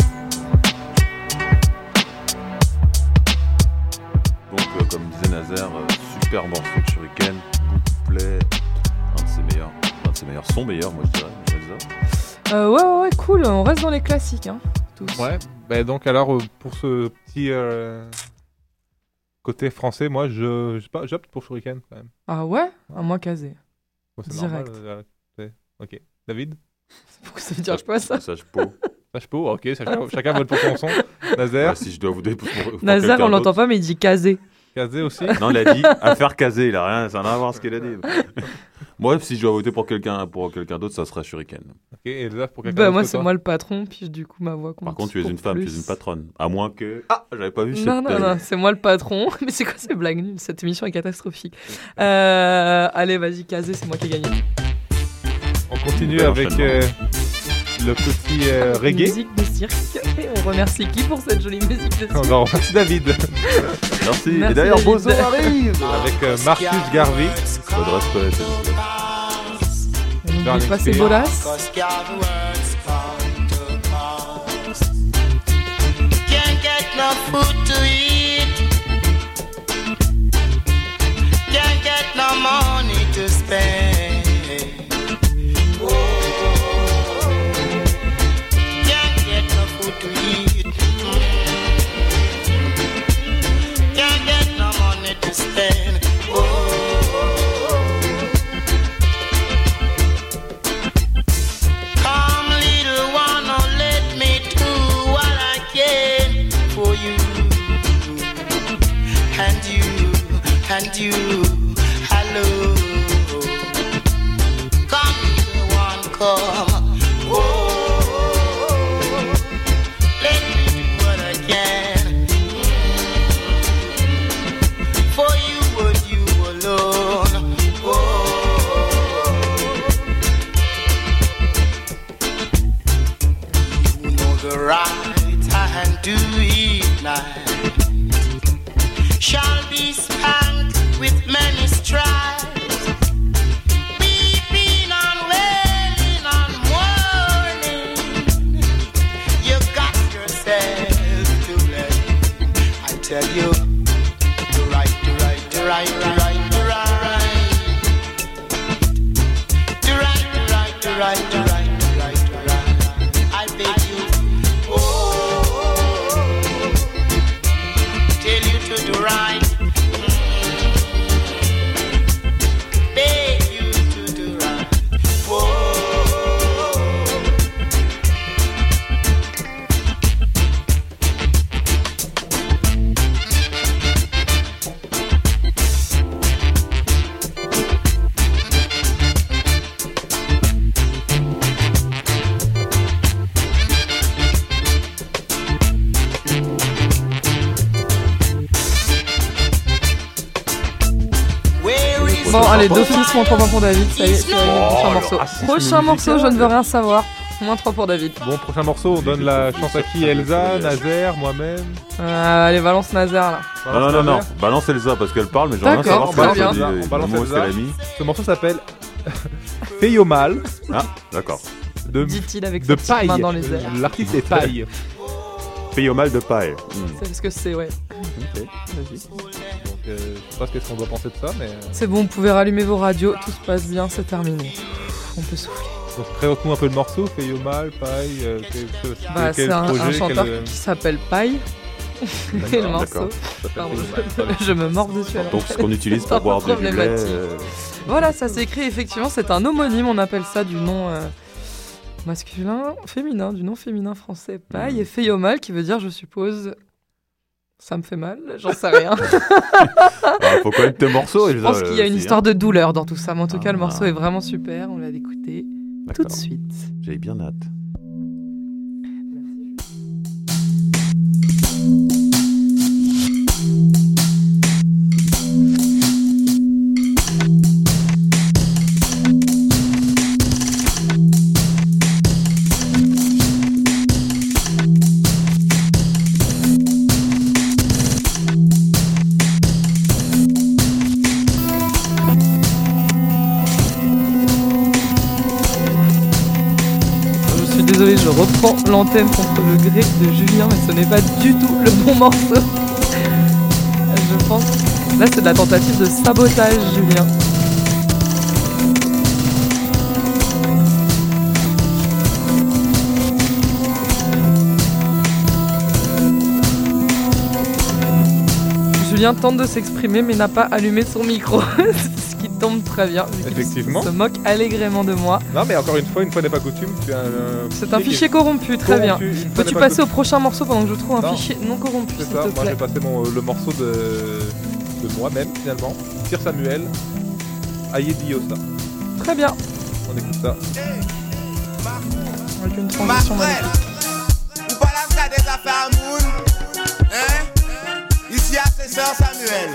Donc euh, comme disait Nazer, euh, super morceau de Shuriken, couplet, un de ses meilleurs, un de ses meilleurs, son meilleur moi je dirais. Euh, ouais ouais ouais cool, on reste dans les classiques hein. Tous. Ouais, bah donc alors pour ce petit euh, côté français, moi je, je sais pas, j'opte pour Shuriken quand même. Ah ouais, à moi casé. Ouais, c'est direct. Normal, euh, ok, David. Pourquoi ça veut dire pas ça? Sage po. Sage po, ok, chacun, chacun vote pour son son. Nazer. Ouais, si je dois vous donner pour, pour Nazer, on l'entend pas, mais il dit casé. Casé aussi. Non, il a dit affaire casé, il a rien, ça n'a rien à voir avec ce qu'il a dit. Moi, si je dois voter pour quelqu'un, pour quelqu'un d'autre, ça sera Shuriken. Ok, et Elsa pour quelqu'un bah, d'autre. Moi, c'est toi moi le patron, puis du coup, ma voix compte. Par contre, tu es une femme, plus. tu es une patronne. À moins que. Ah, j'avais pas vu cette. Non, non, non, c'est moi le patron. Mais c'est quoi ces blagues nulles? Cette émission est catastrophique. Euh, allez, vas-y, casé, c'est moi qui ai gagné. On continue avec euh, le petit euh, reggae. Musique de cirque. Et on remercie qui pour cette jolie musique de cirque? On remercie David. Merci. Merci. Et d'ailleurs, David. Bozo arrive avec euh, Marcus Garvey. Faudra se connaître. N'oublie pas ces bolas. Can't get no food to eat. Can't get no money to spend. Oh, can't get no food to eat. Can't get no money to spend. Oh. And you, hello, come little one, come, oh, let me do what I can, for you and you alone, oh, you know the right hand to ignite shall be spanked with many stripes, weeping and wailing and mourning. You got yourself to blame. I tell you, the right, the right, the right, the right, the right, the right, the right, the right, the right, the right, the right. I beg you, oh, tell you to do right. Bon, allez, d'office, mon trois points pour David. Ça y est, c'est le prochain morceau. Prochain morceau, je ne veux rien savoir. Moins trois pour David. Bon, prochain morceau, on donne la chance à qui? Elsa, Nazaire, moi-même. Euh, allez, balance Nazaire là. Non, non, non, non, balance Elsa parce qu'elle parle, mais j'aimerais bien savoir on balance ce Elsa, qu'elle on balance dit, Elsa. qu'elle a mis. Ce morceau s'appelle Feyo Mal. Ah, d'accord. De, Dit-il avec de sa petite paille. main dans les airs. L'artiste est paille. Feyo Mal de paille. C'est ce que c'est, ouais. Ok, vas-y. Donc, euh, je sais pas ce qu'on doit penser de ça, mais. C'est bon, vous pouvez rallumer vos radios, tout se passe bien, c'est terminé. On peut souffler. Donc, présente-nous un peu le morceau, Feyo Mal, paille. Euh, quel, quel, bah, quel c'est un, projet, un chanteur quel... qui s'appelle Paille. Et le morceau. Pardon, je, je me mords dessus. Donc, ce qu'on utilise pour boire du lait. Euh... Voilà, ça s'écrit effectivement, c'est un homonyme, on appelle ça du nom euh, masculin, féminin, du nom féminin français, paille, mmh. et Feyo Mal, qui veut dire, je suppose, ça me fait mal, j'en sais rien. bah, faut connaître tes morceaux. Je pense qu'il y a une histoire hein. de douleur dans tout ça, mais en tout ah, cas, le morceau ah. est vraiment super, on l'a écouté tout de suite. J'avais bien hâte. Désolée, je reprends l'antenne contre le gré de Julien, mais ce n'est pas du tout le bon morceau. Je pense. Là, c'est de la tentative de sabotage, Julien. Julien tente de s'exprimer, mais n'a pas allumé son micro. Qui tombe très bien. Effectivement. Il se moque allègrement de moi. Non, mais encore une fois, une fois n'est pas coutume, tu as un. C'est un fichier corrompu, très corrompu, bien. Peux-tu passer au prochain morceau pendant que je trouve un non. fichier non corrompu? C'est ça, moi j'ai passé mon, le morceau de, de moi-même finalement. Sir Samuel, Ayediosa. Très bien. On écoute ça. Avec une transition magnifique. Ou pas la frère des affaires Moon. Hein? Ici à c'est Sir Samuel.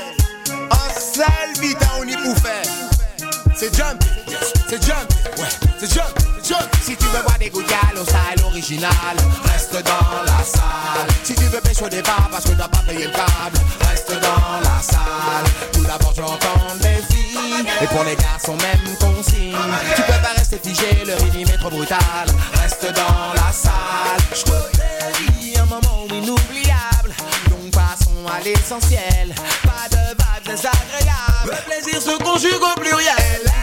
Un seul beat on y pour faire. C'est jump, c'est jump, ouais, c'est jump, c'est jump. Si tu veux voir des gouyales au style original, reste dans la salle. Si tu veux pêcher au départ parce que t'as pas payé le câble, reste dans la salle. Tout d'abord j'entends des filles, et pour les garçons même consigne. Tu peux pas rester figé, le rythme est trop brutal. Reste dans la salle. Je te dis un moment inoubliable, donc passons à l'essentiel. Pas de vibes désagréables, le plaisir se conjugue au pluriel.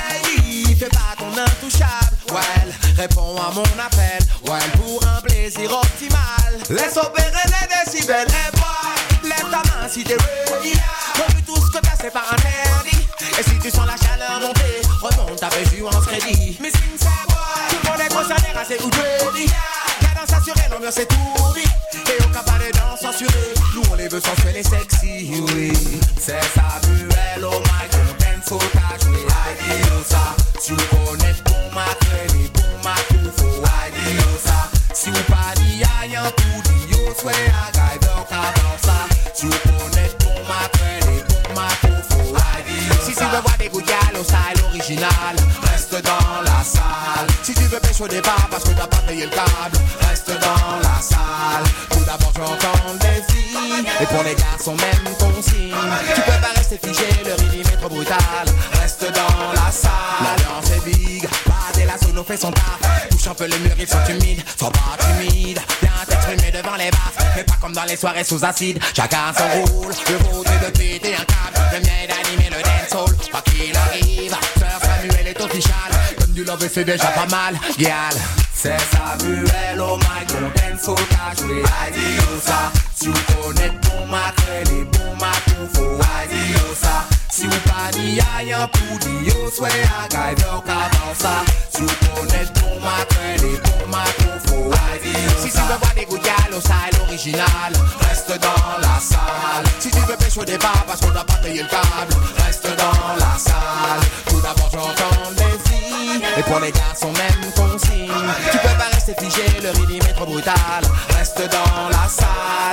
Hey, fais pas ton intouchable, well, réponds à mon appel, well, pour un plaisir optimal. Laisse opérer les décibels, hey boy, lève ta main si t'es ready. Remue tout ce que t'as, c'est pas interdit. Et si tu sens la chaleur monter, remonte ta jouance crédit. Missing ça, boy, tout le monde est concerné, rassé ou jeudi. Cadence assurée, l'ambiance est tournée. Et aucun pas de danse censurée. Nous on les veut sensuels et sexy, oui. C'est Samuel, oh my god, dance au tâche, oui, Ayediosa. Si vous connaissez bon ma crédit, bon ma tout, faut Ayediosa. Si vous pas dit aïe un coup, dit yo, soit à gaïve, au ça. Si vous connaissez bon ma crédit, bon ma tout, faut Ayediosa. Si tu veux voir des gouyales au style original, reste dans la salle. Si tu veux pêcher au départ parce que t'as pas payé le câble, reste dans la salle. Tout d'abord j'entends des filles, et pour les garçons même consigne. Tu peux pas rester figé, le rythme est trop brutal. Reste dans la salle. L'alliance est big, pas des lassos, nous fait son taf. Touche un peu le mur, ils sont humides, sois pas timide. Viens t'exprimer devant les baffes, mais pas comme dans les soirées sous acide. Chacun son rôle, le vôtre est de péter un câble. Le mien est d'animer le dancehall, quoi qu'il arrive. Sir Samuel est official, comme du love c'est déjà pas mal, gal. C'est Samuel, oh my god, dancehall, t'as joué Ayediosa. Si vous connaissez bon ma crédit, bon ma tout, faut Ayediosa. Si vous pas dit aïe un coup, dit yo, soit à gaïve, au ça. Si vous connaissez bon ma crédit, bon ma tout, faut Ayediosa. Si tu veux voir des gouyales au style original, reste dans la salle. Si tu veux pêcher au départ parce qu'on n'a pas payé le câble, reste dans la salle. Tout d'abord j'entends des filles, et pour les garçons même consigne. Tu peux pas rester figé, le rythme est trop brutal. Reste dans la salle.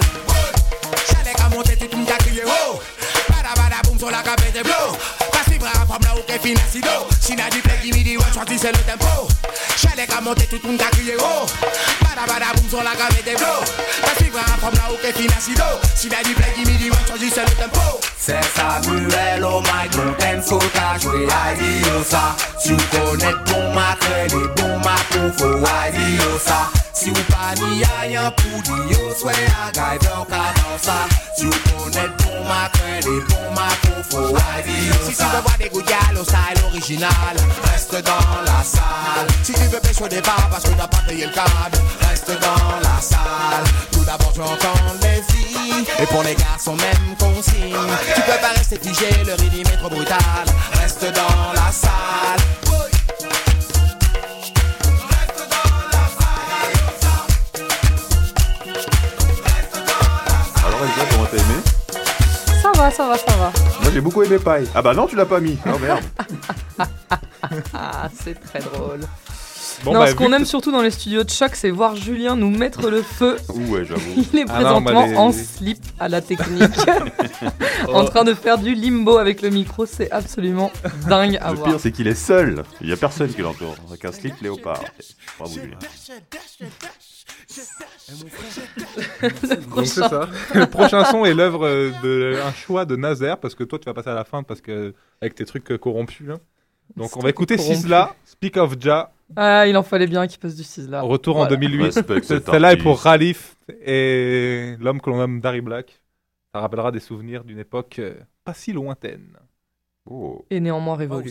Chalet à monter, tu me crié oh. Bada bada boum sur la cabine de blow. Passe les bras, femme là, ok, que financido. Si nadie play, give me the one, choisi c'est le tempo. Chalet a monté, tout le monde a crié oh. Bada bada boum sur la gamme des blows. T'as suivre un forme là où que financido. Si nadie play, give me the one, choisi c'est le tempo. C'est Samuel, oh my god, Enso t'as joué Idiosa. Si vous connaissez bon matin, les bons matins, faut Idiosa. Si vous pas ni aïe pour dire, soit un gars d'un cadença. Si vous connaissez bon matin, les bons matins, faut Idiosa. Si tu veux voir des gougales au style original, reste dans la salle. Si tu veux pêcher au départ parce que t'as pas payé le câble, reste dans la salle. Tout d'abord tu entends les filles, et pour les garçons même consigne. Tu peux pas rester figé, le rythme est trop brutal. Reste dans la salle. Alors Elsa, comment t'as aimé? Ça va, ça va, ça va. Moi j'ai beaucoup aimé Paille. Ah bah non, tu l'as pas mis. Oh merde. Ah, c'est très drôle. Bon, non, bah, ce qu'on vu aime que- surtout dans les studios de Choc, c'est voir Julien nous mettre le feu. Ouais, j'avoue. Il est Ah non, présentement bah, les- en slip à la technique, en train de faire du limbo avec le micro. C'est absolument dingue à Le voir. pire, c'est qu'il est seul. Il y a personne qui l'entoure. Avec un slip léopard. Bravo, Julien. Donc c'est ça. Le prochain son est l'œuvre euh, de un choix de Nazaire parce que toi tu vas passer à la fin parce que avec tes trucs euh, corrompus là. Donc on va écouter Corrompu. Sisla, Speak of Ja. Ah, il en fallait bien qu'il passe du Sisla. Retour en Voilà. deux mille huit. Respect cet Celle-là est artiste. pour Ralif et l'homme que l'on nomme Dari Black. Ça rappellera des souvenirs d'une époque euh, pas si lointaine. Oh. Et néanmoins révolu.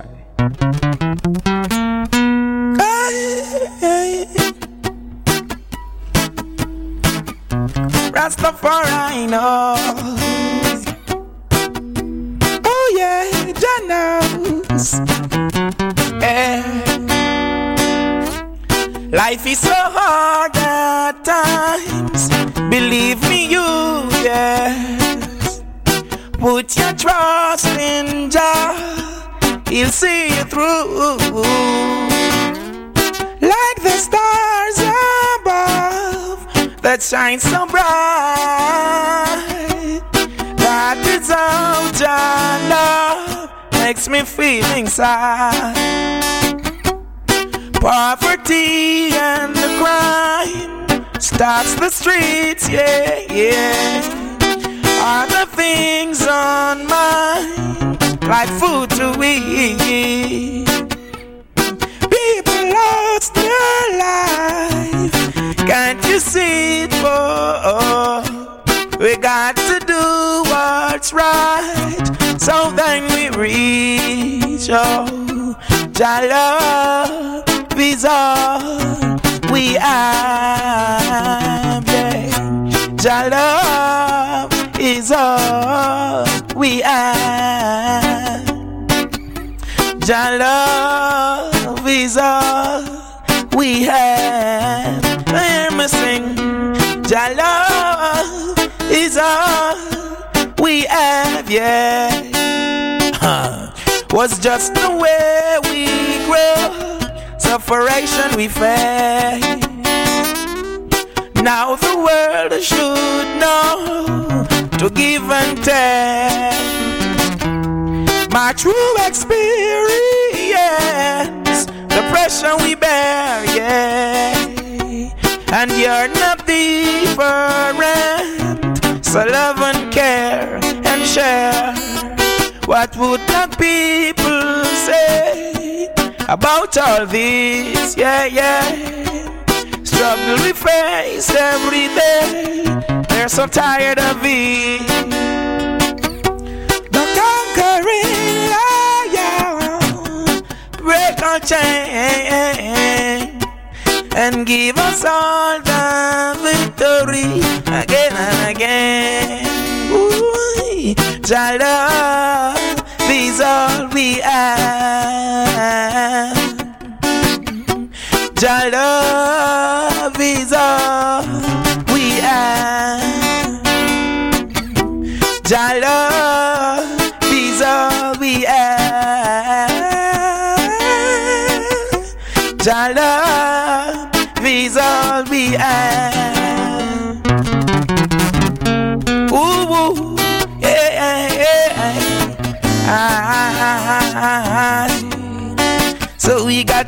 Rastafari knows. Oh yeah, Jah knows. Eh. Life is so hard at times. Believe me, you yes. Put your trust in Jah. He'll see you through. Like the stars above that shine so bright. That is how Jah love makes me feel inside. Poverty and the crime starts the streets, yeah, yeah. Are the things on mine, like food to eat. People lost their life, can't you see it, boy? We got to do what's right, so then we reach, oh, Jah love is all we have, yeah. Jah love is all we have. Jah love is all we have. Hear me sing. Jah love is all we have, yeah. Huh. Was just the way we grow, separation we face. Now the world should know to give and take. My true experience, the pressure we bear, yeah. And you're not different, so love and care and share. What would the people say about all this, yeah, yeah. Struggle we face every day, they're so tired of it. The conquering lion break our chain and give us all the victory again and again. Ooh, Jah love is all we have. Jah love is all we have. Jah love is all we have. Jah love is all we have. Ooh, ooh, yeah, yeah, yeah. Ah, ah, ah, ah, ah.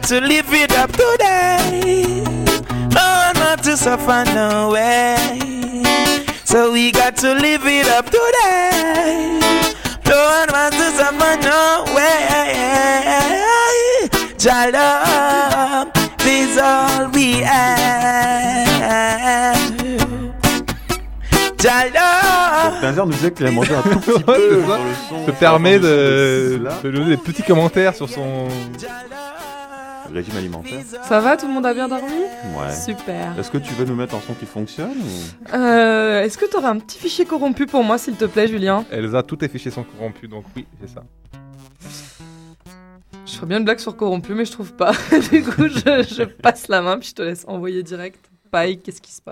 to live it up today. No one wants to suffer no way. So we got to live it up today. No one wants to suffer no way. Jah love is all we have. Jah love. Nazer nous disait qu'il a mangé un tout petit peu sur le son. Ça te permet de, de donner des petits commentaires sur son régime alimentaire. Ça va, tout le monde a bien dormi ? Ouais. Super. Est-ce que tu veux nous mettre un son qui fonctionne ou... euh, Est-ce que tu aurais un petit fichier corrompu pour moi, s'il te plaît, Julien ? Elsa, tous tes fichiers sont corrompus, donc oui, c'est ça. Je ferais bien une blague sur corrompu, mais je trouve pas. Du coup, je, je passe la main, puis je te laisse envoyer direct. Paille, qu'est-ce qui se passe ?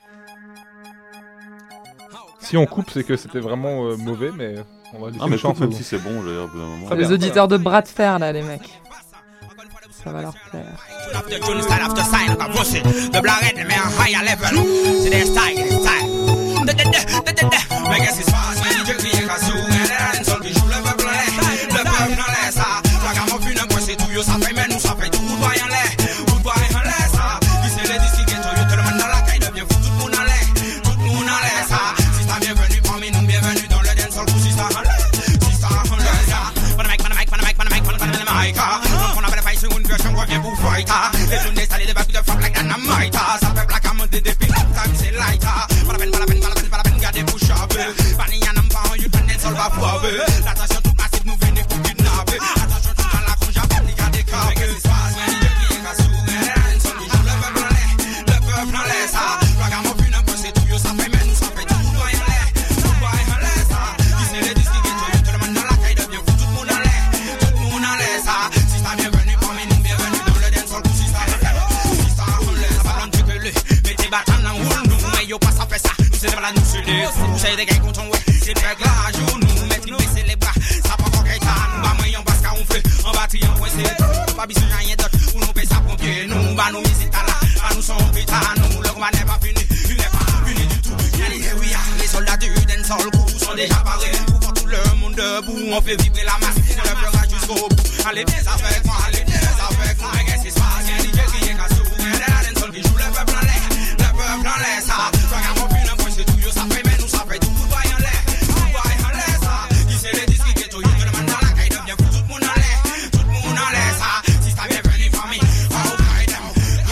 Si on coupe, c'est que c'était vraiment euh, mauvais, mais on va laisser Ah, mais une chance. coupe, même aux- si c'est bon, je veux dire, au bout d'un moment. Les auditeurs de bras de fer, là, les mecs. Ça va leur plaire. After tune, style after style, like a pussy. The black red, me a higher level. See their style, their style. Da da da da da da. Mais qu'est-ce qui se passe? Mais DJ qui est cassou, mais les seul qui joue le peuple en l'air. Le peuple en l'air, ça. La gamme au fun, moi c'est tout, yo, ça fait, mais nous ça fait tout. Good boy en l'air, good boy en l'air, ça. Qui c'est les disques qui sont, yo, tout le monde dans la caille devient fou, tout le monde en l'air. Tout le monde en l'air, ça. Si t'as bienvenue parmi nous, bienvenue dans le dancehall, coup, si t'as en l'air. Si t'as en l'air, ça. Pan mic, pan mic, pan mic, pan mic, pan mic, pan mic, on a belle faille sur une version, revient pour fighter. Les jeunes installés des bacs de fuck like dynamite. Ça fait black à monter depuis longtemps, c'est light. Pas la peine, pas la peine, pas la peine, pas la peine, garder pour choper. Pas ni y'en a pas, on y prend des sols, va foirer. L'attention toute massive, nous venez pour kidnapper. Attention toute dans la conja, pas ni garder capé. Qu'est-ce qui se passe, mais il y a qui est cassou, mais les sols qui jouent le peuple en l'air. Le peuple en l'air, ça. Regarde mon putain, pour c'est tout, yo, ça fait, mais nous, ça fait tout. Tout en l'air, tout en l'air, ça. Qui c'est les disques qui sont, tout le monde dans la caille devient fou, tout le monde en l'air. Tout le monde en l'air, ça. Si t'as bienvenue parmi nous, bienvenue dans le dancehall, si t'as en l'air. Si t'as en l'air, ça. Ballon, tu peux le, mettez battant dans le roule, nous, mais yo, pas ça fait ça. Nous, c'est pas la nous, c'est les, vous savez des gars qui ont, ouais, c'est très glace, yo, nous, mettez, baisser les bras, ça pas encore qu'à nous, bah, moi, on passe qu'à on fait, on battit, on point, c'est, pas besoin rien d'autre, ou nous paye ça pompier, nous, bah, nous, visite à là, bah, nous sommes vite à nous, le combat n'est pas fini, il n'est pas fini du tout, y'a les here we are, les soldats du dancehall, crew sont déjà parés, pour voir tout le monde debout, on fait vibrer la masse, on le fera jusqu'au bout, allez, viens avec moi, allez, viens avec moi, mais qu'est-ce qui se passe, y'a les gars qui est cassou, mais la dancehall qui joue le peuple en l'air, le peuple en l'air, ça, regarde mon putain, moi, c'est tout, yo, ça fait, mais nous, ça fait tout, tout va en l'air, tout va en l'air, ça, qui c'est les disques qui est tout, yo, tout le monde dans la caille devient fou, tout le monde en l'air, tout le monde en l'air, ça, si t'as bien venu famille, oh, guide them,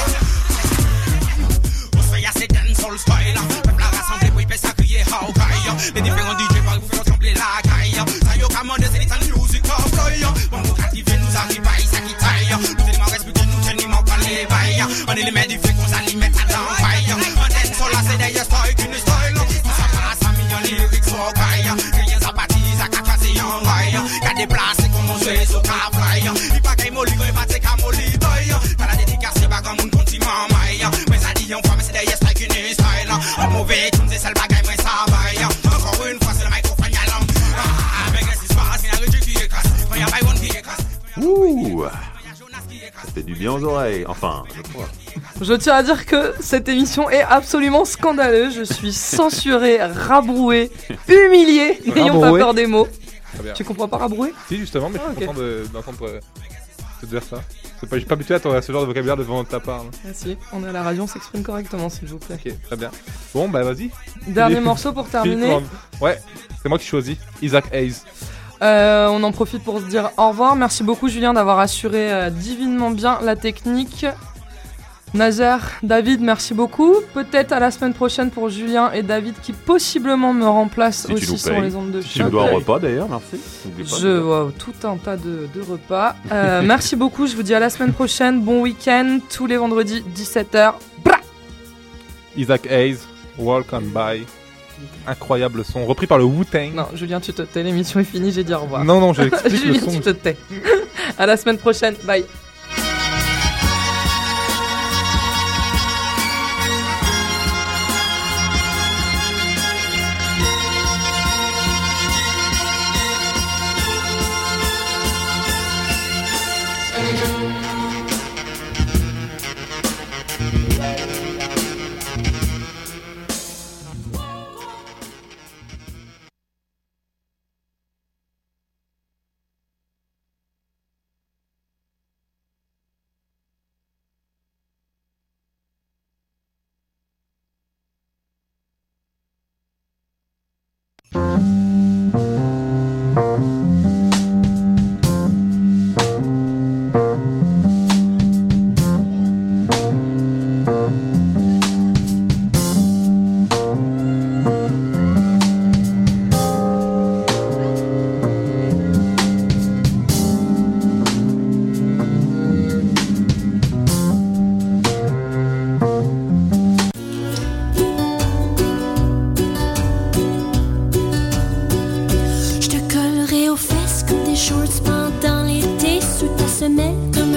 on se fait y'a ces dancehall style, peuple a rassemblé pour y payer ça crier, how guide, les différents D J par vous faire trembler la caille, ça yo, commande, c'est les music of fly, bon, vous captivez, nous arrive, ça qui taille, nous éléments respectés, nous tenons pas les bails, on est les mêmes, il fait qu'on s'alimente à l'enfaille, on dancehall, c'est d'ailleurs style, une style, ça passe à million lyrics, for caille, rien ça baptise, ça cache, c'est un rail, y'a des places, comme on se les au cafraille, il pas qu'à molly, il pas qu'à molly, boy, t'as la dédicace, c'est pas comme un continent, maille, mais ça dit en fois, mais c'est d'ailleurs style, une style, un mauvais, tu me dis, c'est le bagaille, mais ça vaille, encore une fois, c'est le microphone, y'a l'homme, ah, mais qu'est-ce qui se passe, y'a un régime qui est casse, quand y'a pas one qui est casse. Ouh, ça fait du bien aux oreilles, enfin, je crois. Je tiens à dire que cette émission est absolument scandaleuse. Je suis censuré, rabroué, humilié, n'ayant pas Rabroué. peur des mots. Très bien. Tu comprends pas rabroué ? Si, justement, mais Ah, je suis ok. content de- d'entendre euh, te dire ça. C'est pas, je suis pas habitué à, ton- à ce genre de vocabulaire devant ta part. hein. Ah si, on est à la radio, on s'exprime correctement, s'il vous plaît. Ok, très bien. Bon, bah vas-y. Dernier Philippe- morceau pour terminer. Philippe, ouais, c'est moi qui choisis. Isaac Hayes. Euh, on en profite pour se dire au revoir. Merci beaucoup Julien d'avoir assuré euh, divinement bien la technique. Nazer, David, merci beaucoup. Peut-être à la semaine prochaine pour Julien et David qui possiblement me remplacent Si tu aussi nous sur payes. les ondes de Si tu choc. nous dois un repas d'ailleurs, merci. N'oublie pas. Je vois tout un tas de, de repas. Euh, merci beaucoup, je vous dis à la semaine prochaine. Bon week-end, tous les vendredis, dix-sept heures. Isaac Hayes, Walk on By. Incroyable son, repris par le Wu-Tang. Non, Julien, tu te tais, l'émission est finie, j'ai dit au revoir. Non, non, j'explique le Julien, son. tu te tais. À la semaine prochaine, bye.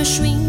me shrink.